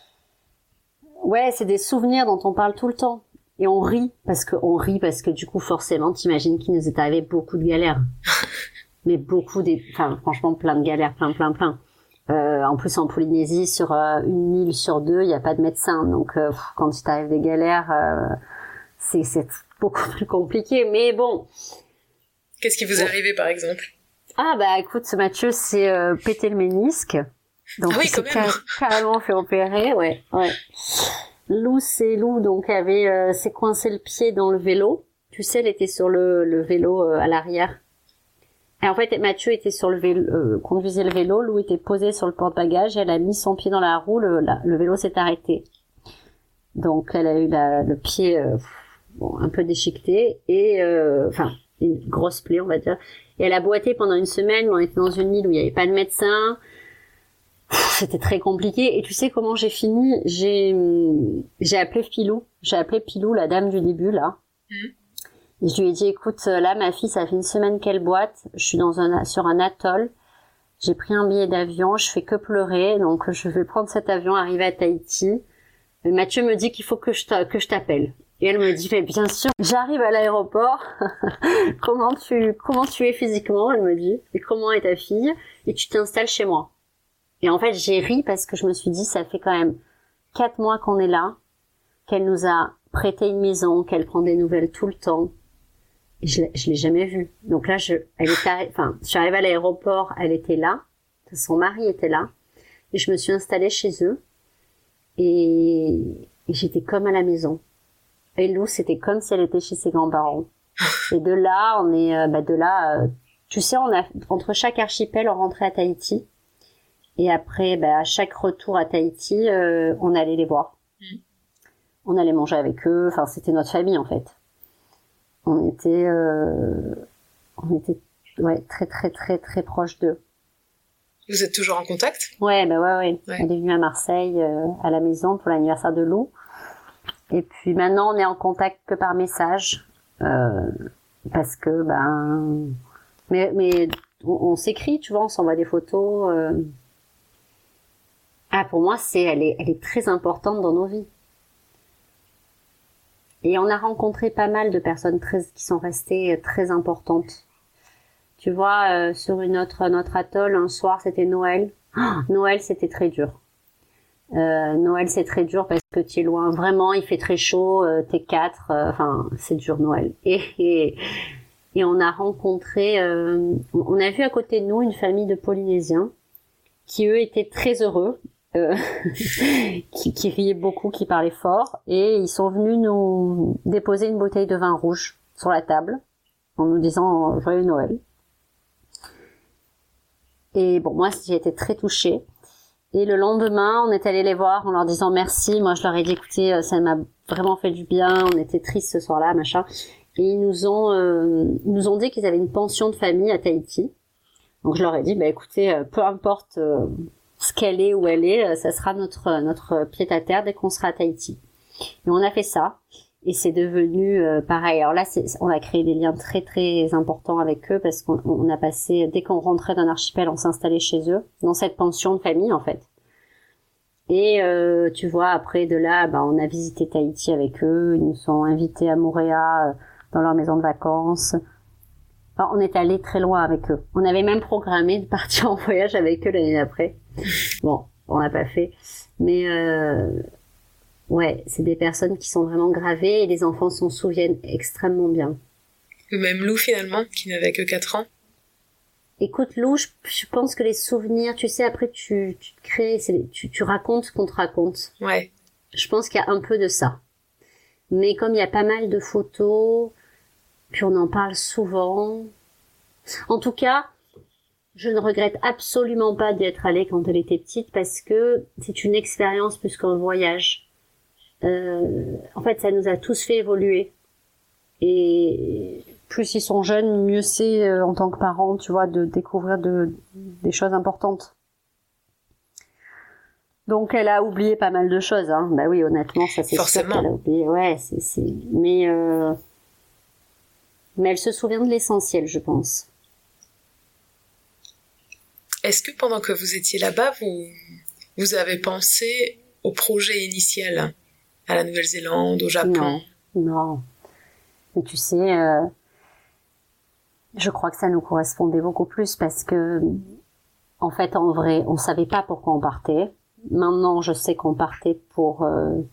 Speaker 2: Ouais, c'est des souvenirs dont on parle tout le temps. Et on rit parce que du coup, forcément, t'imagines qu'il nous est arrivé beaucoup de galères. Mais enfin, franchement, plein de galères, plein. En plus, en Polynésie, sur une île sur deux, il n'y a pas de médecin. Donc, quand il t'arrive des galères, c'est beaucoup plus compliqué. Mais bon.
Speaker 1: Qu'est-ce qui vous est arrivé, par exemple?
Speaker 2: Ah, bah, écoute, Mathieu s'est pété le ménisque. Donc,
Speaker 1: ah oui,
Speaker 2: il s'est carrément fait opérer, ouais. Lou, donc, s'est coincé le pied dans le vélo. Tu sais, elle était sur le vélo à l'arrière. Et en fait, Mathieu était sur le vélo, conduisait le vélo. Lou était posée sur le porte-bagages. Elle a mis son pied dans la roue. Le vélo s'est arrêté. Donc, elle a eu le pied un peu déchiqueté et enfin une grosse plaie, on va dire. Et elle a boité pendant une semaine. On était dans une île où il n'y avait pas de médecin. C'était très compliqué. Et tu sais comment j'ai fini? J'ai appelé Pilou. J'ai appelé Pilou, la dame du début, là. Et je lui ai dit, écoute, là, ma fille, ça fait une semaine qu'elle boite. Je suis sur un atoll. J'ai pris un billet d'avion. Je fais que pleurer. Donc, je vais prendre cet avion, arriver à Tahiti. Et Mathieu me dit qu'il faut que je t'appelle. Et elle me dit, mais bien sûr, j'arrive à l'aéroport. Comment tu es physiquement? Elle me dit. Et comment est ta fille? Et tu t'installes chez moi. Et en fait, j'ai ri parce que je me suis dit, ça fait quand même 4 mois qu'on est là, qu'elle nous a prêté une maison, qu'elle prend des nouvelles tout le temps. Et je l'ai jamais vue. Donc là, je suis arrivée à l'aéroport, elle était là, son mari était là, et je me suis installée chez eux, et j'étais comme à la maison. Et Lou, c'était comme si elle était chez ses grands-parents. Et de là, tu sais, entre chaque archipel, on rentrait à Tahiti. Et après, à chaque retour à Tahiti, on allait les voir. On allait manger avec eux. Enfin, c'était notre famille, en fait. On était très, très, très, très proches d'eux.
Speaker 1: Vous êtes toujours en contact?
Speaker 2: Ouais. Elle est venue à Marseille, à la maison pour l'anniversaire de Lou. Et puis maintenant, on est en contact que par message. Parce que, mais on s'écrit, tu vois, on s'envoie des photos. Ah, pour moi, elle est très importante dans nos vies. Et on a rencontré pas mal de personnes qui sont restées très importantes. Tu vois, sur notre atoll, un soir, c'était Noël. Noël, c'était très dur. Noël, c'est très dur parce que tu es loin. Vraiment, il fait très chaud, t'es 4. Enfin, c'est dur, Noël. Et on a rencontré... on a vu à côté de nous une famille de Polynésiens qui, eux, étaient très heureux. qui riaient beaucoup, qui parlaient fort, et ils sont venus nous déposer une bouteille de vin rouge sur la table en nous disant joyeux Noël. Et bon, moi j'ai été très touchée, et le lendemain on est allé les voir en leur disant merci. Moi je leur ai dit écoutez, ça m'a vraiment fait du bien, on était tristes ce soir-là, machin, et ils nous ont dit qu'ils avaient une pension de famille à Tahiti. Donc je leur ai dit écoutez, peu importe ce qu'elle est, où elle est, ça sera notre pied-à-terre dès qu'on sera à Tahiti. Et on a fait ça, et c'est devenu pareil. Alors là, on a créé des liens très très importants avec eux, parce qu'on a passé, dès qu'on rentrait d'un archipel, on s'installait chez eux, dans cette pension de famille en fait. Et tu vois, après de là, on a visité Tahiti avec eux, ils nous ont invités à Moorea, dans leur maison de vacances. Enfin, on est allé très loin avec eux. On avait même programmé de partir en voyage avec eux l'année d'après. Bon, on l'a pas fait. Mais ouais, c'est des personnes qui sont vraiment gravées, et les enfants s'en souviennent extrêmement bien.
Speaker 1: Même Lou, finalement, qui n'avait que 4 ans.
Speaker 2: Écoute, Lou, je pense que les souvenirs, tu sais, après tu te crées, tu racontes ce qu'on te raconte.
Speaker 1: Ouais.
Speaker 2: Je pense qu'il y a un peu de ça. Mais comme il y a pas mal de photos, puis on en parle souvent. En tout cas, je ne regrette absolument pas d'y être allée quand elle était petite, parce que c'est une expérience plus qu'un voyage. En fait, ça nous a tous fait évoluer. Et plus ils sont jeunes, mieux c'est en tant que parents, tu vois, de découvrir des choses importantes. Donc elle a oublié pas mal de choses, hein. Bah oui, honnêtement, ça c'est sûr qu'elle a oublié. Ouais, mais elle se souvient de l'essentiel, je pense.
Speaker 1: Est-ce que pendant que vous étiez là-bas, vous avez pensé au projet initial, à la Nouvelle-Zélande, au Japon?
Speaker 2: Non. Mais tu sais, je crois que ça nous correspondait beaucoup plus parce que, en fait, en vrai, on savait pas pourquoi on partait. Maintenant, je sais qu'on partait pour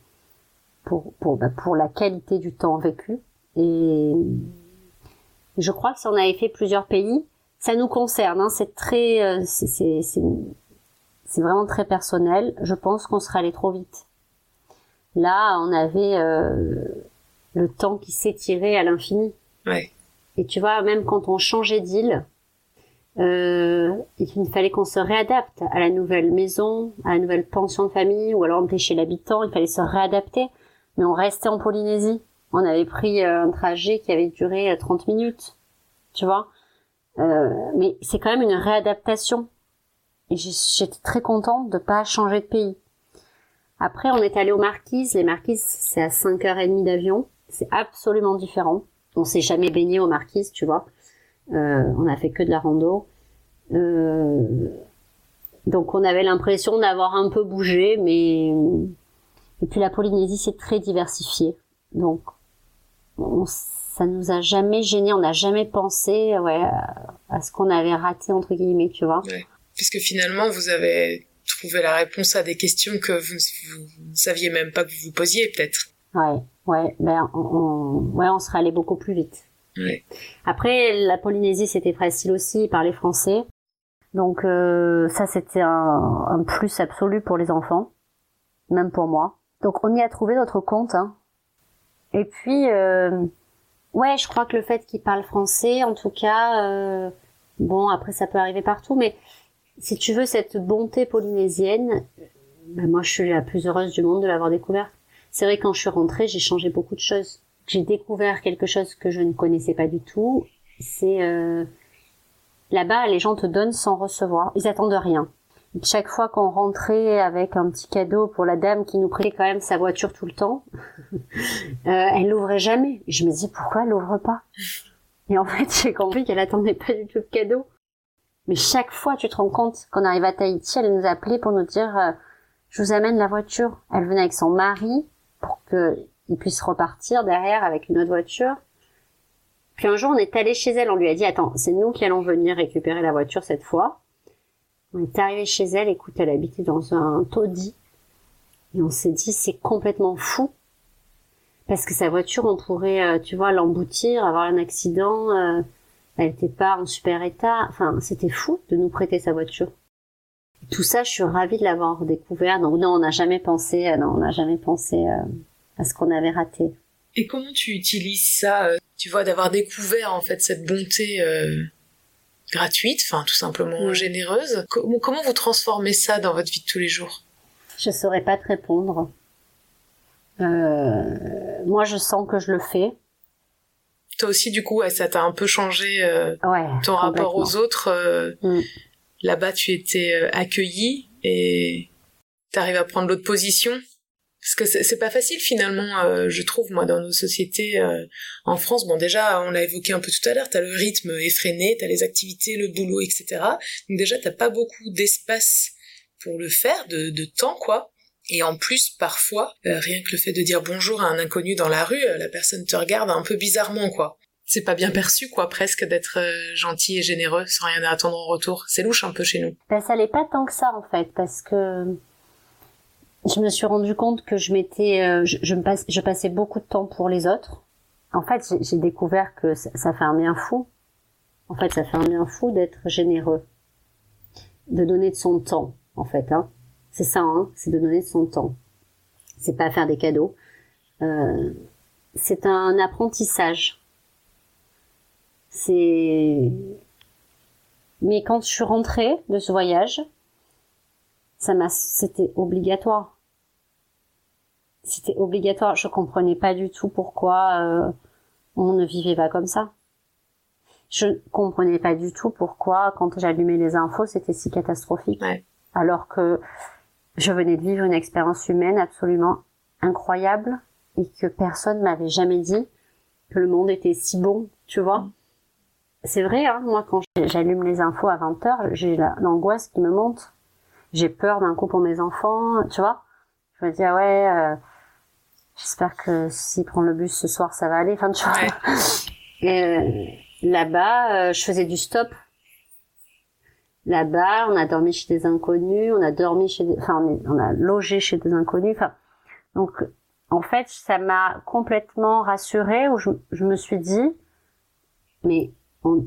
Speaker 2: la qualité du temps vécu. Et je crois que si on avait fait plusieurs pays, ça nous concerne, hein, c'est très, c'est vraiment très personnel. Je pense qu'on serait allé trop vite. Là, on avait le temps qui s'étirait à l'infini.
Speaker 1: Ouais.
Speaker 2: Et tu vois, même quand on changeait d'île, il fallait qu'on se réadapte à la nouvelle maison, à la nouvelle pension de famille, ou alors on était chez l'habitant, il fallait se réadapter. Mais on restait en Polynésie. On avait pris un trajet qui avait duré 30 minutes, tu vois. Mais c'est quand même une réadaptation. Et j'étais très contente de pas changer de pays. Après, on est allé aux Marquises. Les Marquises, c'est à 5h30 d'avion. C'est absolument différent. On s'est jamais baigné aux Marquises, tu vois. On a fait que de la rando. Donc on avait l'impression d'avoir un peu bougé, mais... Et puis la Polynésie, c'est très diversifié. Donc, ça nous a jamais gêné. On n'a jamais pensé, à ce qu'on avait raté, entre guillemets, tu vois.
Speaker 1: Ouais. Puisque finalement, vous avez trouvé la réponse à des questions que vous ne saviez même pas que vous vous posiez, peut-être.
Speaker 2: Ouais. Ben, on serait allé beaucoup plus vite.
Speaker 1: Ouais.
Speaker 2: Après, la Polynésie, c'était facile aussi, ils parlaient français. Donc, ça, c'était un plus absolu pour les enfants. Même pour moi. Donc, on y a trouvé notre compte, hein. Et puis, je crois que le fait qu'ils parlent français, en tout cas, après, ça peut arriver partout, mais si tu veux, cette bonté polynésienne, moi, je suis la plus heureuse du monde de l'avoir découverte. C'est vrai, quand je suis rentrée, j'ai changé beaucoup de choses. J'ai découvert quelque chose que je ne connaissais pas du tout. C'est, là-bas, les gens te donnent sans recevoir. Ils attendent rien. Chaque fois qu'on rentrait avec un petit cadeau pour la dame qui nous prêtait quand même sa voiture tout le temps, elle l'ouvrait jamais. Je me disais, pourquoi elle l'ouvre pas? Et en fait, j'ai compris qu'elle attendait pas du tout de cadeau. Mais chaque fois, tu te rends compte, qu'on arrive à Tahiti, elle nous appelait pour nous dire, je vous amène la voiture. Elle venait avec son mari pour qu'il puisse repartir derrière avec une autre voiture. Puis un jour, on est allé chez elle, on lui a dit, attends, c'est nous qui allons venir récupérer la voiture cette fois. On est arrivé chez elle, écoute, elle habitait dans un taudis. Et on s'est dit, c'est complètement fou. Parce que sa voiture, on pourrait, l'emboutir, avoir un accident. Elle était pas en super état. Enfin, c'était fou de nous prêter sa voiture. Et tout ça, je suis ravie de l'avoir découvert. Donc non, on n'a jamais pensé à ce qu'on avait raté.
Speaker 1: Et comment tu utilises ça, tu vois, d'avoir découvert en fait cette bonté gratuite, enfin tout simplement généreuse. Comment vous transformez ça dans votre vie de tous les jours?
Speaker 2: Je saurais pas te répondre. Moi, je sens que je le fais.
Speaker 1: Toi aussi, du coup, ça t'a un peu changé ton rapport aux autres. Là-bas, tu étais accueillie et t'arrives à prendre l'autre position. Parce que c'est pas facile finalement, je trouve, moi, dans nos sociétés en France. Bon, déjà, on l'a évoqué un peu tout à l'heure, t'as le rythme effréné, t'as les activités, le boulot, etc. Donc déjà, t'as pas beaucoup d'espace pour le faire, de temps, quoi. Et en plus, parfois, rien que le fait de dire bonjour à un inconnu dans la rue, la personne te regarde un peu bizarrement, quoi. C'est pas bien perçu, quoi, presque, d'être gentil et généreux sans rien à attendre en retour. C'est louche un peu chez nous.
Speaker 2: Ben, ça l'est pas tant que ça, en fait, parce que je me suis rendu compte que je passais beaucoup de temps pour les autres. En fait, j'ai découvert que ça fait un bien fou. En fait, ça fait un bien fou d'être généreux. De donner de son temps, en fait, hein. C'est ça, hein. C'est de donner de son temps. C'est pas faire des cadeaux. C'est un apprentissage. Mais quand je suis rentrée de ce voyage, c'était obligatoire. C'était obligatoire. Je comprenais pas du tout pourquoi on ne vivait pas comme ça. Je comprenais pas du tout pourquoi, quand j'allumais les infos, c'était si catastrophique.
Speaker 1: Ouais.
Speaker 2: Alors que je venais de vivre une expérience humaine absolument incroyable et que personne m'avait jamais dit que le monde était si bon, tu vois. C'est vrai, hein, moi, quand j'allume les infos à 20h, j'ai l'angoisse qui me monte. j'ai peur d'un coup pour mes enfants, tu vois. Je me dis, j'espère que s'il prend le bus ce soir, ça va aller. Enfin, tu vois. Et, là-bas, je faisais du stop. Là-bas, on a dormi chez des inconnus, on a logé chez des inconnus. Enfin, donc, en fait, ça m'a complètement rassurée où je me suis dit, mais on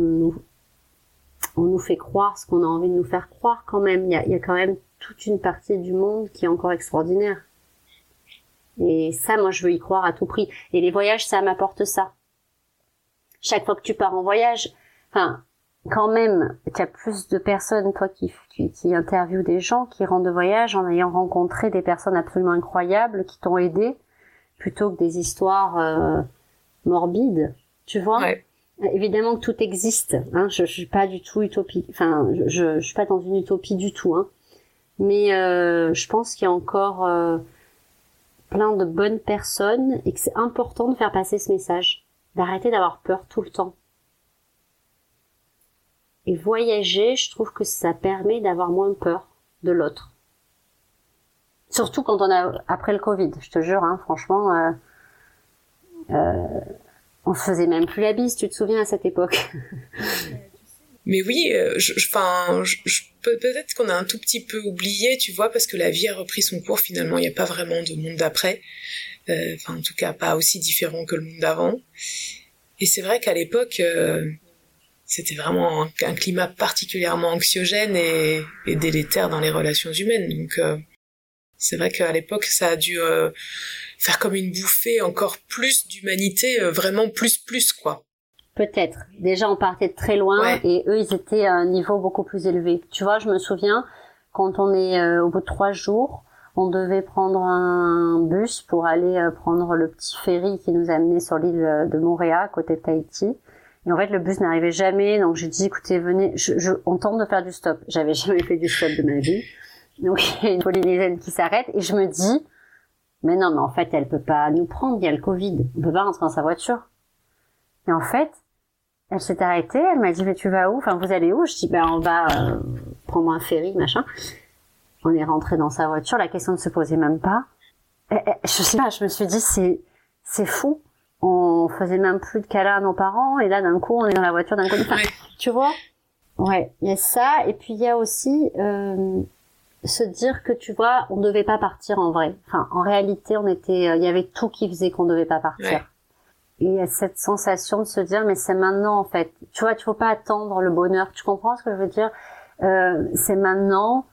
Speaker 2: nous fait croire ce qu'on a envie de nous faire croire quand même. Il y a quand même toute une partie du monde qui est encore extraordinaire. Et ça, moi, je veux y croire à tout prix. Et les voyages, ça m'apporte ça. Chaque fois que tu pars en voyage, enfin, quand même, tu as plus de personnes, toi, qui interviewent des gens, qui rentrent de voyage en ayant rencontré des personnes absolument incroyables qui t'ont aidé, plutôt que des histoires morbides, tu vois. Ouais. Évidemment que tout existe, hein. Je suis pas du tout utopique. Enfin, je suis pas dans une utopie du tout, hein. Mais je pense qu'il y a encore plein de bonnes personnes et que c'est important de faire passer ce message, d'arrêter d'avoir peur tout le temps. Et voyager, je trouve que ça permet d'avoir moins peur de l'autre. Surtout quand après le Covid, je te jure, hein, franchement, on se faisait même plus la bise, tu te souviens à cette époque.
Speaker 3: Mais oui, peut-être qu'on a un tout petit peu oublié, tu vois, parce que la vie a repris son cours finalement, il n'y a pas vraiment de monde d'après. En tout cas, pas aussi différent que le monde d'avant. Et c'est vrai qu'à l'époque, c'était vraiment un climat particulièrement anxiogène et délétère dans les relations humaines. Donc, c'est vrai qu'à l'époque, ça a dû faire comme une bouffée encore plus d'humanité, vraiment plus, quoi.
Speaker 2: Peut-être. Déjà, on partait de très loin et eux, ils étaient à un niveau beaucoup plus élevé. Tu vois, je me souviens, quand on est au bout de 3 jours, on devait prendre un bus pour aller prendre le petit ferry qui nous amenait sur l'île de Moréa, à côté de Tahiti. Et en fait, le bus n'arrivait jamais, donc j'ai dit, écoutez, venez, on tente de faire du stop. J'avais jamais fait du stop de ma vie. Donc, il y a une Polynésienne qui s'arrête et je me dis, mais non, mais en fait, elle peut pas nous prendre, il y a le Covid. On peut pas rentrer dans sa voiture. Et en fait, elle s'est arrêtée, elle m'a dit, mais tu vas où? Enfin, vous allez où? Je dis, on va prendre un ferry, machin. On est rentré dans sa voiture, la question ne se posait même pas. Je sais pas, je me suis dit, c'est fou. On faisait même plus de câlins à nos parents, et là, d'un coup, on est dans la voiture d'un côté. Enfin, tu vois? Ouais, il y a ça, et puis il y a aussi se dire que, tu vois, on devait pas partir en vrai. Enfin, en réalité, il y avait tout qui faisait qu'on devait pas partir. Ouais. Et il y a cette sensation de se dire, mais c'est maintenant, en fait. Tu vois, il faut pas attendre le bonheur. Tu comprends ce que je veux dire? C'est maintenant.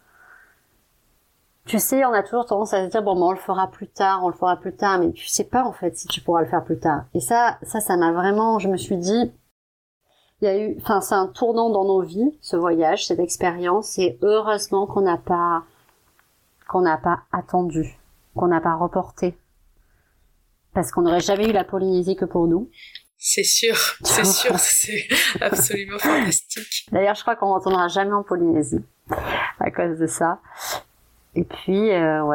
Speaker 2: Tu sais, on a toujours tendance à se dire, on le fera plus tard, mais tu sais pas, en fait, si tu pourras le faire plus tard. Et ça m'a vraiment, je me suis dit, c'est un tournant dans nos vies, ce voyage, cette expérience, et heureusement qu'on n'a pas attendu, qu'on n'a pas reporté. Parce qu'on n'aurait jamais eu la Polynésie que pour nous.
Speaker 3: C'est sûr, c'est absolument fantastique.
Speaker 2: D'ailleurs, je crois qu'on retournera jamais en Polynésie à cause de ça. Et puis,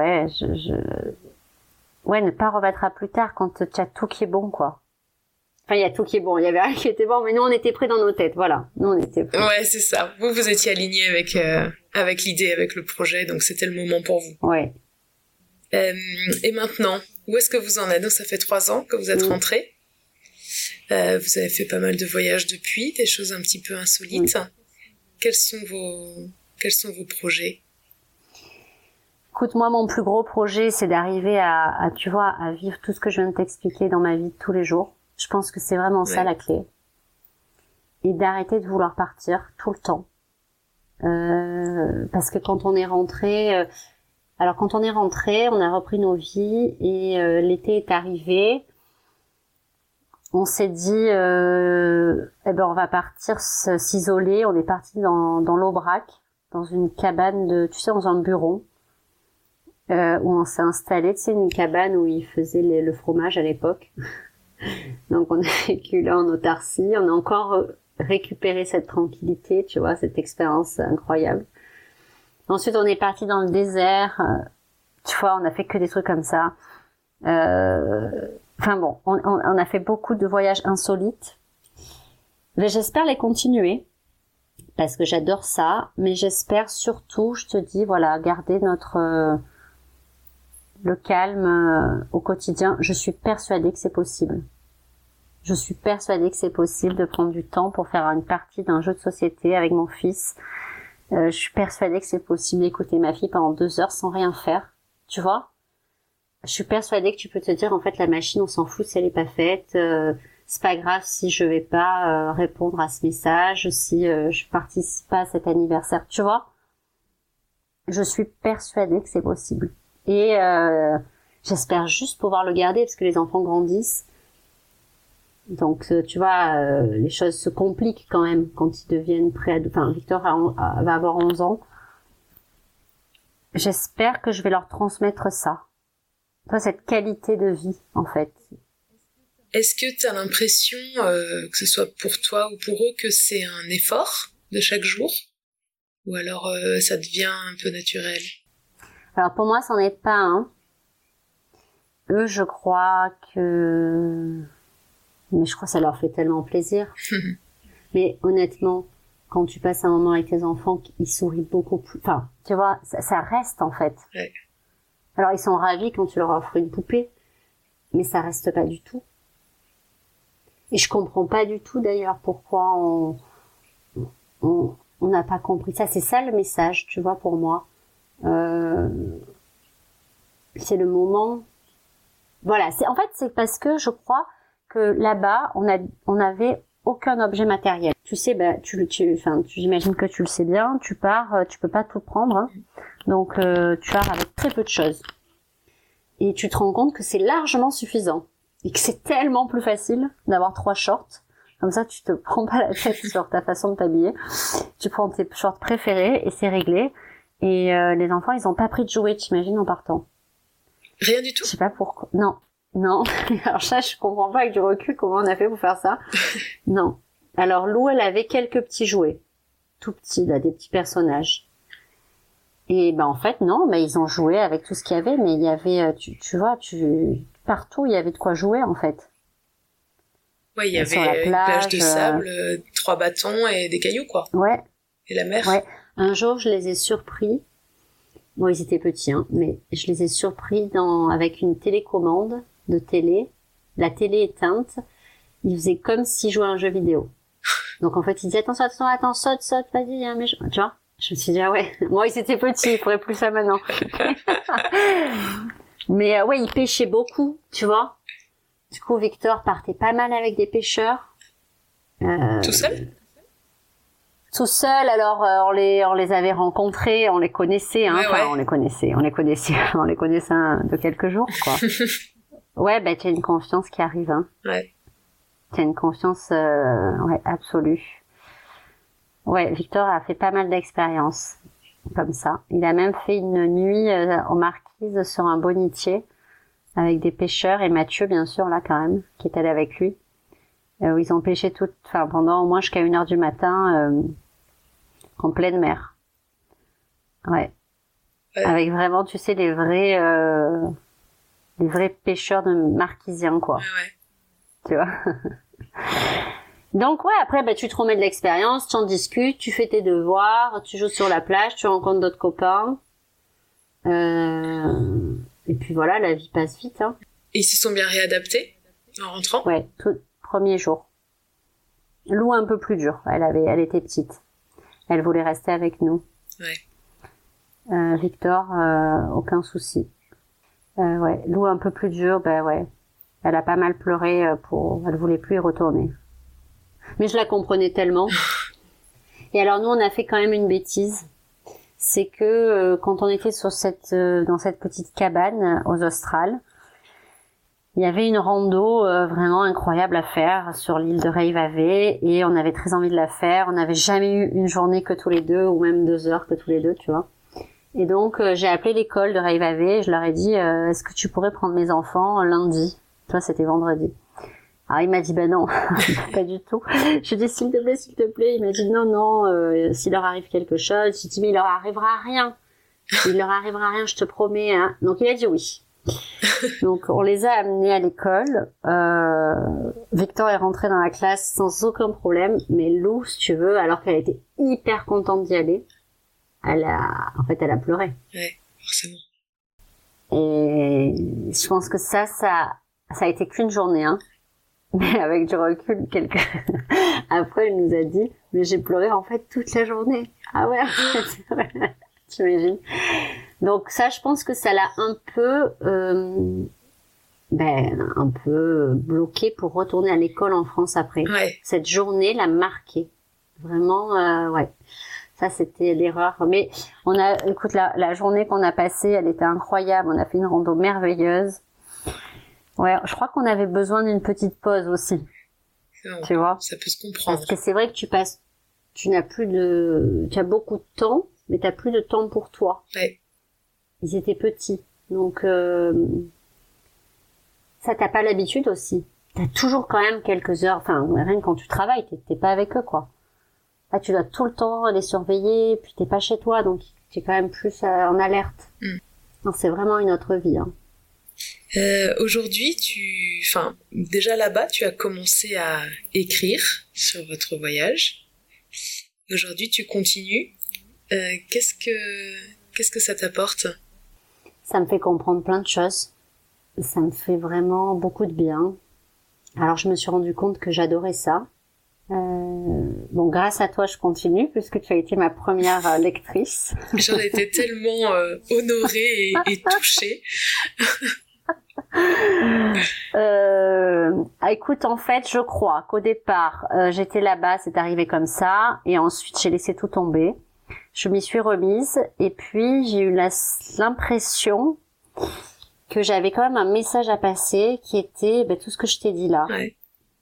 Speaker 2: ne pas remettre à plus tard quand tu as tout qui est bon, quoi. Enfin, il y a tout qui est bon. Il y avait rien qui était bon, mais nous, on était prêts dans nos têtes. Voilà. Nous, on était prêts.
Speaker 3: Ouais, c'est ça. Vous étiez alignés avec l'idée, avec le projet, donc c'était le moment pour vous.
Speaker 2: Ouais.
Speaker 3: Et maintenant, où est-ce que vous en êtes? Donc, ça fait 3 ans que vous êtes rentrés. Vous avez fait pas mal de voyages depuis, des choses un petit peu insolites. Quels sont vos projets?
Speaker 2: Écoute, moi, mon plus gros projet, c'est d'arriver à vivre tout ce que je viens de t'expliquer dans ma vie de tous les jours. Je pense que c'est vraiment ça la clé. Et d'arrêter de vouloir partir tout le temps. Parce que quand on est rentré, on a repris nos vies et l'été est arrivé. On s'est dit, on va partir s'isoler. On est parti dans l'Aubrac, dans une cabane dans un bureau. Où on s'est installé, une cabane où ils faisaient le fromage à l'époque. Donc on a vécu là en autarcie, on a encore récupéré cette tranquillité, tu vois, cette expérience incroyable. Ensuite on est parti dans le désert, tu vois, on a fait que des trucs comme ça. On a fait beaucoup de voyages insolites. Mais j'espère les continuer. parce que j'adore ça, mais j'espère surtout, je te dis, voilà, garder le calme au quotidien. Je suis persuadée que c'est possible. Je suis persuadée que c'est possible de prendre du temps pour faire une partie d'un jeu de société avec mon fils. Je suis persuadée que c'est possible d'écouter ma fille pendant 2 heures sans rien faire. Tu vois? Je suis persuadée que tu peux te dire, en fait, la machine, on s'en fout si elle est pas faite. C'est pas grave si je vais pas répondre à ce message, si je participe pas à cet anniversaire. Tu vois? Je suis persuadée que c'est possible. Et j'espère juste pouvoir le garder parce que les enfants grandissent. Donc, tu vois, les choses se compliquent quand même quand ils deviennent préadultes. Enfin, Victor va avoir 11 ans. J'espère que je vais leur transmettre ça. Toi, cette qualité de vie, en fait.
Speaker 3: Est-ce que tu as l'impression, que ce soit pour toi ou pour eux, que c'est un effort de chaque jour? Ou alors ça devient un peu naturel?
Speaker 2: Alors, pour moi, c'en est pas un. Eux, je crois que... Mais je crois que ça leur fait tellement plaisir. Mais honnêtement, quand tu passes un moment avec tes enfants, ils sourient beaucoup plus. Enfin, tu vois, ça reste en fait.
Speaker 3: Ouais.
Speaker 2: Alors ils sont ravis quand tu leur offres une poupée, mais ça reste pas du tout. Et je comprends pas du tout d'ailleurs pourquoi on n'a pas compris ça. C'est ça le message, tu vois, pour moi. C'est le moment. Voilà. En fait, c'est parce que je crois que là-bas, on avait aucun objet matériel. Tu sais, j'imagine que tu le sais bien, tu pars, tu peux pas tout prendre, hein. Donc tu pars avec très peu de choses. Et tu te rends compte que c'est largement suffisant. Et que c'est tellement plus facile d'avoir 3 shorts. Comme ça, tu te prends pas la tête sur ta façon de t'habiller. Tu prends tes shorts préférés et c'est réglé. Et les enfants, ils ont pas pris de jouets, t'imagines, en partant.
Speaker 3: Rien du tout?
Speaker 2: Je sais pas pourquoi. Non. Alors ça, je comprends pas avec du recul comment on a fait pour faire ça. Non. Alors Lou, elle avait quelques petits jouets. Tout petits, là, des petits personnages. Et ben en fait, non, mais ils ont joué avec tout ce qu'il y avait, mais il y avait, tu vois, partout, il y avait de quoi jouer, en fait.
Speaker 3: Ouais, il y avait une plage de sable, 3 bâtons et des cailloux, quoi.
Speaker 2: Ouais.
Speaker 3: Et la mer.
Speaker 2: Ouais. Un jour, je les ai surpris. Bon, ils étaient petits, hein, mais je les ai surpris avec une télécommande de télé, la télé éteinte. Ils faisaient comme s'ils jouaient à un jeu vidéo. Donc en fait, ils disaient attends, saute, vas-y, hein, mais tu vois. Je me suis dit, ah ouais, moi ils étaient petits, ils feraient plus ça maintenant. Mais ouais, ils pêchaient beaucoup, tu vois. Du coup, Victor partait pas mal avec des pêcheurs.
Speaker 3: Tout seul?
Speaker 2: Tout seul, alors on les avait rencontrés, on les connaissait, hein.
Speaker 3: Ouais,
Speaker 2: Enfin,
Speaker 3: ouais.
Speaker 2: on les connaissait de quelques jours, quoi. Ouais, bah t'as une confiance qui arrive, hein.
Speaker 3: Ouais.
Speaker 2: T'as une confiance, ouais, absolue. Ouais, Victor a fait pas mal d'expériences comme ça. Il a même fait une nuit aux Marquises sur un bonitier avec des pêcheurs et Mathieu, bien sûr, là, quand même, qui est allé avec lui. Où ils ont pêché pendant au moins jusqu'à 1h du matin, en pleine mer. Ouais. Avec vraiment, tu sais, les vrais pêcheurs de marquisiens, quoi.
Speaker 3: Ouais.
Speaker 2: Tu vois. Donc ouais, après tu te remets de l'expérience, tu en discutes, tu fais tes devoirs, tu joues sur la plage, tu rencontres d'autres copains. Et puis voilà, la vie passe vite, hein.
Speaker 3: Et ils se sont bien réadaptés en rentrant?
Speaker 2: Ouais, tout premier jour. Lou un peu plus dur, elle était petite. Elle voulait rester avec nous.
Speaker 3: Ouais.
Speaker 2: Victor, aucun souci. Ouais, Lou un peu plus dur, ouais. Elle a pas mal pleuré elle voulait plus y retourner. Mais je la comprenais tellement. Et alors nous, on a fait quand même une bêtise. C'est que quand on était dans cette petite cabane aux Australes, il y avait une rando vraiment incroyable à faire sur l'île de Reivave et on avait très envie de la faire. On n'avait jamais eu une journée que tous les deux ou même 2 heures que tous les deux, tu vois. Et donc j'ai appelé l'école de Reivave et je leur ai dit est-ce que tu pourrais prendre mes enfants lundi? Toi, c'était vendredi. Alors il m'a dit non, pas du tout. Je lui ai dit s'il te plaît. Il m'a dit non, s'il leur arrive quelque chose. J'ai dit mais il leur arrivera rien. Il leur arrivera rien, je te promets, hein. Donc il a dit oui. Donc on les a amenés à l'école. Victor est rentré dans la classe sans aucun problème, mais Lou, si tu veux, alors qu'elle était hyper contente d'y aller, elle a pleuré.
Speaker 3: Ouais, forcément.
Speaker 2: Et je pense que ça a été qu'une journée, hein. Mais avec du recul, après, elle nous a dit, mais j'ai pleuré en fait toute la journée. Ah ouais, t'imagines. Donc ça, je pense que ça l'a un peu bloqué pour retourner à l'école en France après.
Speaker 3: Ouais.
Speaker 2: Cette journée l'a marqué. Vraiment, ouais. Ça, c'était l'erreur. Mais écoute, la journée qu'on a passée, elle était incroyable. On a fait une rando merveilleuse. Ouais, je crois qu'on avait besoin d'une petite pause aussi.
Speaker 3: Non,
Speaker 2: tu vois?
Speaker 3: Ça peut se comprendre.
Speaker 2: Parce que c'est vrai que tu as beaucoup de temps, mais t'as plus de temps pour toi.
Speaker 3: Ouais.
Speaker 2: Ils étaient petits. Donc, ça, t'as pas l'habitude aussi. T'as toujours quand même quelques heures, enfin, rien que quand tu travailles, t'es pas avec eux, quoi. Là, tu dois tout le temps les surveiller, puis t'es pas chez toi, donc tu es quand même plus en alerte. Non, c'est vraiment une autre vie, hein.
Speaker 3: Aujourd'hui, déjà là-bas, tu as commencé à écrire sur votre voyage. Aujourd'hui, tu continues. Qu'est-ce que ça t'apporte?
Speaker 2: Ça me fait comprendre plein de choses. Ça me fait vraiment beaucoup de bien. Alors, je me suis rendu compte que j'adorais ça. Bon, grâce à toi, je continue puisque tu as été ma première lectrice.
Speaker 3: J'en étais tellement honorée et touchée.
Speaker 2: Écoute, en fait, je crois qu'au départ, j'étais là-bas, c'est arrivé comme ça, et ensuite j'ai laissé tout tomber. Je m'y suis remise, et puis j'ai eu l'impression que j'avais quand même un message à passer qui était tout ce que je t'ai dit là.
Speaker 3: Ouais.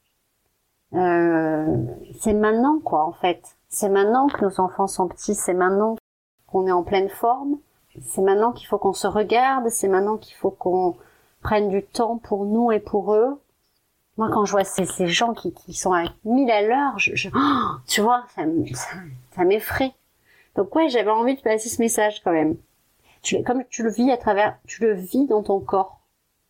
Speaker 2: C'est maintenant, quoi, en fait. C'est maintenant que nos enfants sont petits, c'est maintenant qu'on est en pleine forme, c'est maintenant qu'il faut qu'on se regarde, c'est maintenant qu'il faut qu'on prenne du temps pour nous et pour eux. Moi, quand je vois ces gens qui sont à 1000 à l'heure, tu vois, ça m'effraie. Donc ouais, j'avais envie de passer ce message quand même. Comme tu le vis dans ton corps.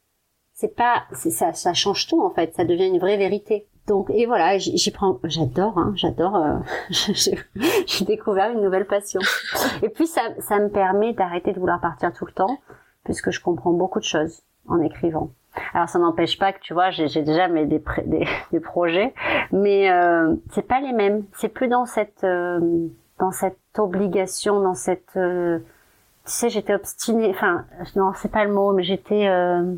Speaker 2: Ça change tout en fait, ça devient une vraie vérité. Donc, et voilà, j'adore, j'ai découvert une nouvelle passion. Et puis ça me permet d'arrêter de vouloir partir tout le temps, puisque je comprends beaucoup de choses en écrivant. Alors ça n'empêche pas que, tu vois, j'ai déjà des projets, mais c'est pas les mêmes. C'est plus dans cette obligation, dans cette tu sais, j'étais obstinée, enfin non, c'est pas le mot, mais j'étais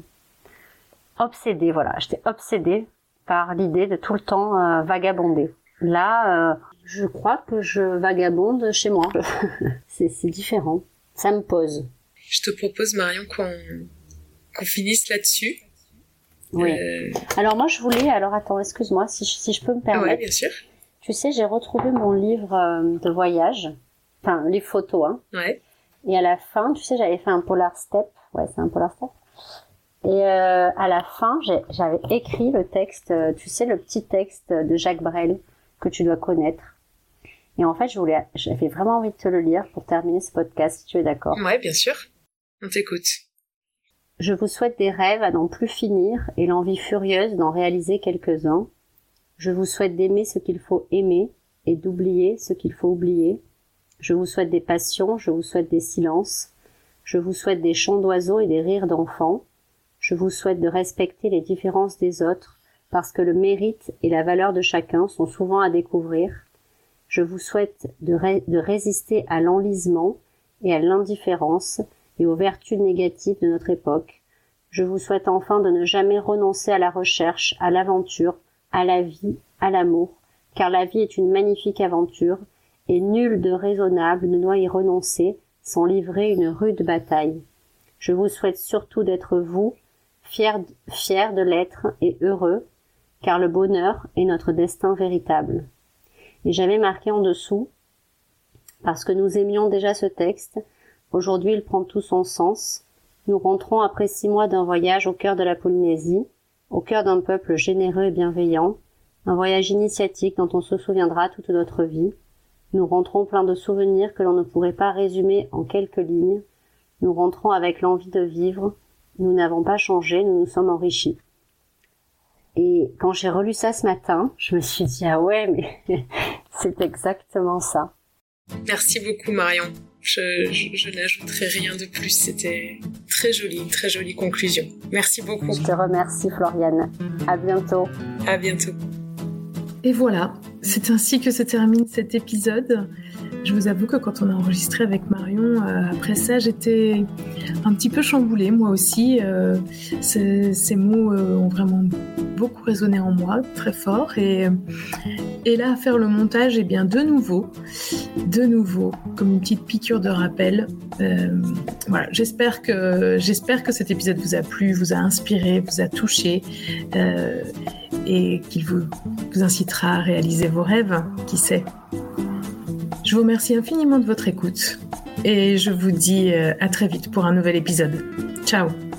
Speaker 2: obsédée, voilà, j'étais obsédée par l'idée de tout le temps vagabonder. Là, je crois que je vagabonde chez moi. C'est différent. Ça me pose.
Speaker 3: Je te propose, Marion, qu'on finisse là-dessus.
Speaker 2: Oui. Alors moi, attends, excuse-moi, si je peux me permettre.
Speaker 3: Ouais, bien sûr.
Speaker 2: Tu sais, j'ai retrouvé mon livre de voyage, enfin, livre photo, hein.
Speaker 3: Ouais.
Speaker 2: Et à la fin, tu sais, j'avais fait un polar step. Ouais, c'est un polar step. Et à la fin, j'avais écrit le texte, tu sais, le petit texte de Jacques Brel que tu dois connaître. Et en fait, j'avais vraiment envie de te le lire pour terminer ce podcast, si tu es d'accord.
Speaker 3: Ouais, bien sûr. On t'écoute.
Speaker 2: Je vous souhaite des rêves à n'en plus finir et l'envie furieuse d'en réaliser quelques-uns. Je vous souhaite d'aimer ce qu'il faut aimer et d'oublier ce qu'il faut oublier. Je vous souhaite des passions, je vous souhaite des silences. Je vous souhaite des chants d'oiseaux et des rires d'enfants. Je vous souhaite de respecter les différences des autres parce que le mérite et la valeur de chacun sont souvent à découvrir. Je vous souhaite de résister à l'enlisement et à l'indifférence et aux vertus négatives de notre époque. Je vous souhaite enfin de ne jamais renoncer à la recherche, à l'aventure, à la vie, à l'amour, car la vie est une magnifique aventure et nul de raisonnable ne doit y renoncer sans livrer une rude bataille. Je vous souhaite surtout d'être vous, fiers de l'être et heureux, car le bonheur est notre destin véritable. Et j'avais marqué en dessous, parce que nous aimions déjà ce texte, aujourd'hui il prend tout son sens. Nous rentrons après 6 mois d'un voyage au cœur de la Polynésie, au cœur d'un peuple généreux et bienveillant, un voyage initiatique dont on se souviendra toute notre vie. Nous rentrons plein de souvenirs que l'on ne pourrait pas résumer en quelques lignes. Nous rentrons avec l'envie de vivre, nous n'avons pas changé, nous nous sommes enrichis. Et quand j'ai relu ça ce matin, je me suis dit, ah ouais, mais c'est exactement ça.
Speaker 3: Merci beaucoup Marion. Je n'ajouterai rien de plus. C'était une très jolie conclusion. Merci beaucoup.
Speaker 2: Je te remercie Floriane. À bientôt.
Speaker 3: À bientôt.
Speaker 1: Et voilà, c'est ainsi que se termine cet épisode. Je vous avoue que quand on a enregistré avec Marion, après ça, j'étais un petit peu chamboulée, moi aussi. Ces mots ont vraiment beaucoup résonné en moi, très fort. Et là, à faire le montage, eh bien, de nouveau, comme une petite piqûre de rappel. Voilà, j'espère que cet épisode vous a plu, vous a inspiré, vous a touché, et qu'il vous incitera à réaliser vos rêves, qui sait. Je vous remercie infiniment de votre écoute et je vous dis à très vite pour un nouvel épisode. Ciao!